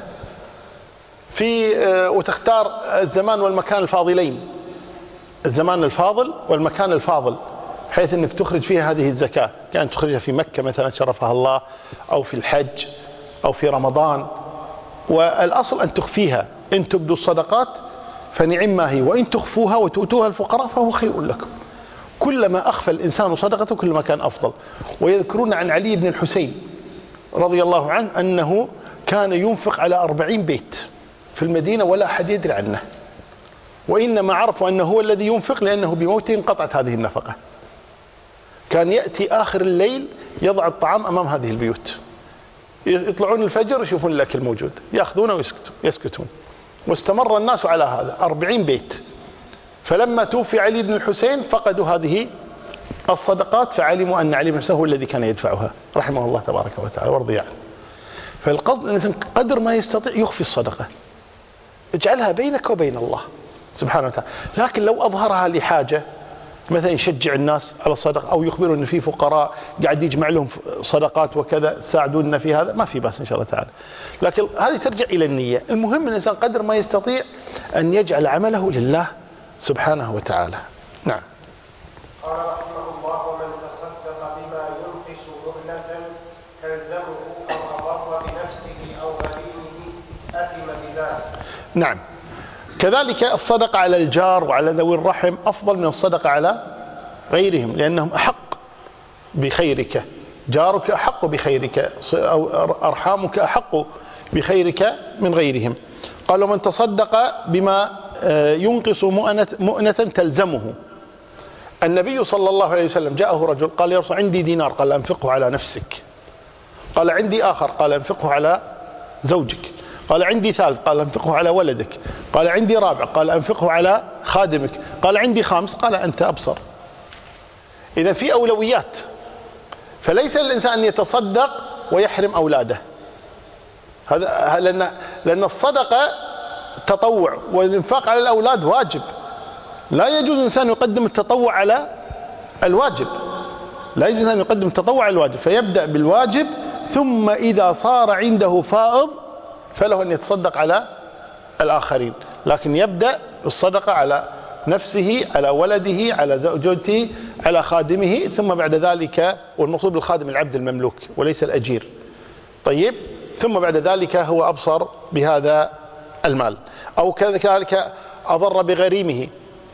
وتختار الزمان والمكان الفاضلين، الزمان الفاضل والمكان الفاضل، بحيث أنك تخرج فيها هذه الزكاة، كأن تخرجها في مكة مثلا شرفها الله، أو في الحج، أو في رمضان. والأصل أن تخفيها إن تبدوا الصدقات فنعم ما هي، وإن تخفوها وتؤتوها الفقراء فهو خير لكم. كلما أخفى الإنسان صدقته كلما كان أفضل. ويذكرون عن علي بن الحسين رضي الله عنه أنه كان ينفق على 40 بيت في المدينة ولا أحد يدري عنه، وإنما عرفوا أنه هو الذي ينفق لأنه بموته انقطعت هذه النفقة. كان يأتي آخر الليل يضع الطعام أمام هذه البيوت، يطلعون الفجر يشوفون الأكل موجود، يأخذونه ويسكتون. واستمر الناس على هذا 40 بيت. فلما توفي علي بن الحسين فقدوا هذه الصدقات، فعلموا أن علي بن الحسين هو الذي كان يدفعها رحمه الله تبارك وتعالى ورضي عنه. فالقصد الإنسان قدر ما يستطيع يخفي الصدقة، اجعلها بينك وبين الله سبحانه وتعالى. لكن لو أظهرها لحاجة، مثلا يشجع الناس على الصدقة أو يخبروا أن في فقراء قاعد يجمع لهم صدقات وكذا ساعدونا في هذا، ما في بأس إن شاء الله تعالى. لكن هذه ترجع إلى النية. المهم الإنسان قدر ما يستطيع أن يجعل عمله لله سبحانه وتعالى. نعم. قال رحمه الله: ومن تصدق بما ينقص مهلة تلزمه أو أضر بنفسه أو غريمه أثم بذلك. نعم. كذلك الصدقة على الجار وعلى ذوي الرحم أفضل من الصدقة على غيرهم، لأنهم أحق بخيرك. جارك أحق بخيرك، أو أرحامك أحق بخيرك من غيرهم. قال: ومن تصدق بما ينقص مؤنة تلزمه. النبي صلى الله عليه وسلم جاءه رجل قال: يا رسول عندي دينار، قال: أنفقه على نفسك. قال: عندي آخر، قال: أنفقه على زوجك. قال: عندي ثالث، قال: أنفقه على ولدك. قال: عندي رابع، قال: أنفقه على خادمك. قال: عندي خامس، قال: أنت أبصر. إذا في أولويات، فليس الإنسان أن يتصدق ويحرم أولاده. هذا لأن الصدقة تطوع، والإنفاق على الأولاد واجب. لا يجوز الإنسان يقدم التطوع على الواجب، لا يجوز أن يقدم التطوع على الواجب، فيبدأ بالواجب، ثم إذا صار عنده فائض فله أن يتصدق على الآخرين. لكن يبدأ الصدقة على نفسه، على ولده، على زوجته، على خادمه، ثم بعد ذلك، والمقصود بالخادم العبد المملوك وليس الأجير. طيب، ثم بعد ذلك هو أبصر بهذا المال. أو كذلك أضر بغريمه.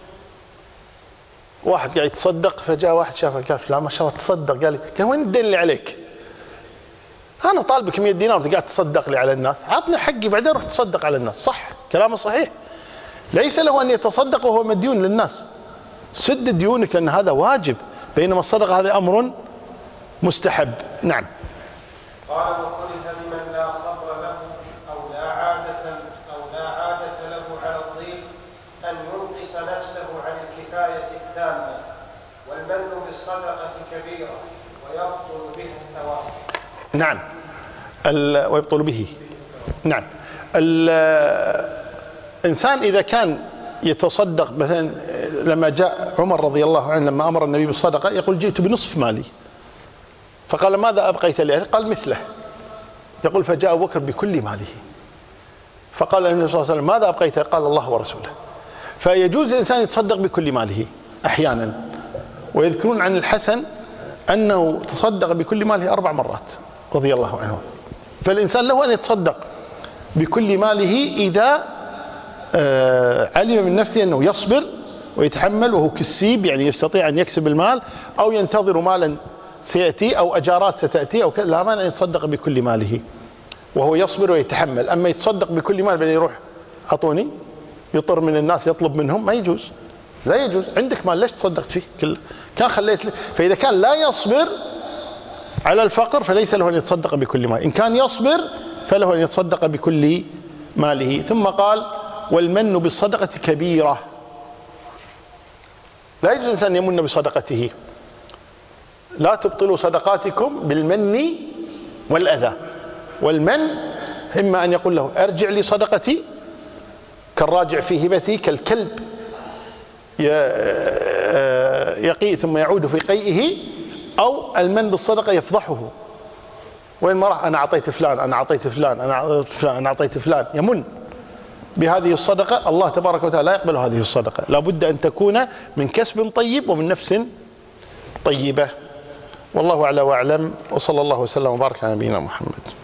واحد قاعد يتصدق، فجاء واحد شافه قال: فلان ما شاء الله تصدق. قال: وين الدين اللي عليك؟ أنا طالبك 100 دينار قاعد تصدق لي على الناس، عطني حقي بعدين روح تصدق على الناس. صح، كلامه صحيح. ليس له أن يتصدق وهو مديون للناس. سد ديونك لأن هذا واجب، بينما الصدقة هذا أمر مستحب. نعم. قال: وخلف بمن لا صبر له أو لا عادة له على الضيق أن ينقص نفسه عن الكفاية التامة، والمن بالصدقة كبيرة ويبطل به الثواب. نعم. ويبطل به. نعم. الإنسان إذا كان يتصدق، مثلا لما جاء عمر رضي الله عنه لما أمر النبي بالصدقة يقول: جئت بنصف مالي. فقال: ماذا أبقيت لي؟ قال: مثله. يقول: فجاء أبو بكر بكل ماله. فقال النبي صلى الله عليه وسلم: ماذا أبقيت؟ قال: الله ورسوله. فيجوز الإنسان يتصدق بكل ماله أحيانا. ويذكرون عن الحسن أنه تصدق بكل ماله 4 مرات رضي الله عنه. فالإنسان له أن يتصدق بكل ماله إذا علم من نفسه أنه يصبر ويتحمل وهو كسيب، يعني يستطيع أن يكسب المال، أو ينتظر مالا سيأتي أو أجارات ستأتي أو كذا. لا مانع أن يتصدق بكل ماله وهو يصبر ويتحمل. أما يتصدق بكل مال بعدين يروح أعطوني، يطر من الناس يطلب منهم، ما يجوز، لا يجوز. عندك مال ليش تصدقت فيه؟ كان خليت. فإذا كان لا يصبر على الفقر فليس له أن يتصدق بكل مال. إن كان يصبر فله أن يتصدق بكل ماله. ثم قال: والمن بالصدقة كبيرة. لا يجوز الإنسان يمن بصدقته. لا تبطلوا صدقاتكم بالمن والأذى. والمن إما أن يقول له: أرجع لي صدقتي، كالراجع في هبتي، كالكلب يقي ثم يعود في قيئه. أو المن بالصدقة يفضحه، وين ما راح: أنا أعطيت فلان، أنا أعطيت فلان، أنا أعطيت فلان، أنا أعطيت فلان. يمن بهذه الصدقة. الله تبارك وتعالى لا يقبل هذه الصدقة. لا بد أن تكون من كسب طيب ومن نفس طيبة. والله أعلى وأعلم، وصلى الله وسلم وبارك على نبينا محمد.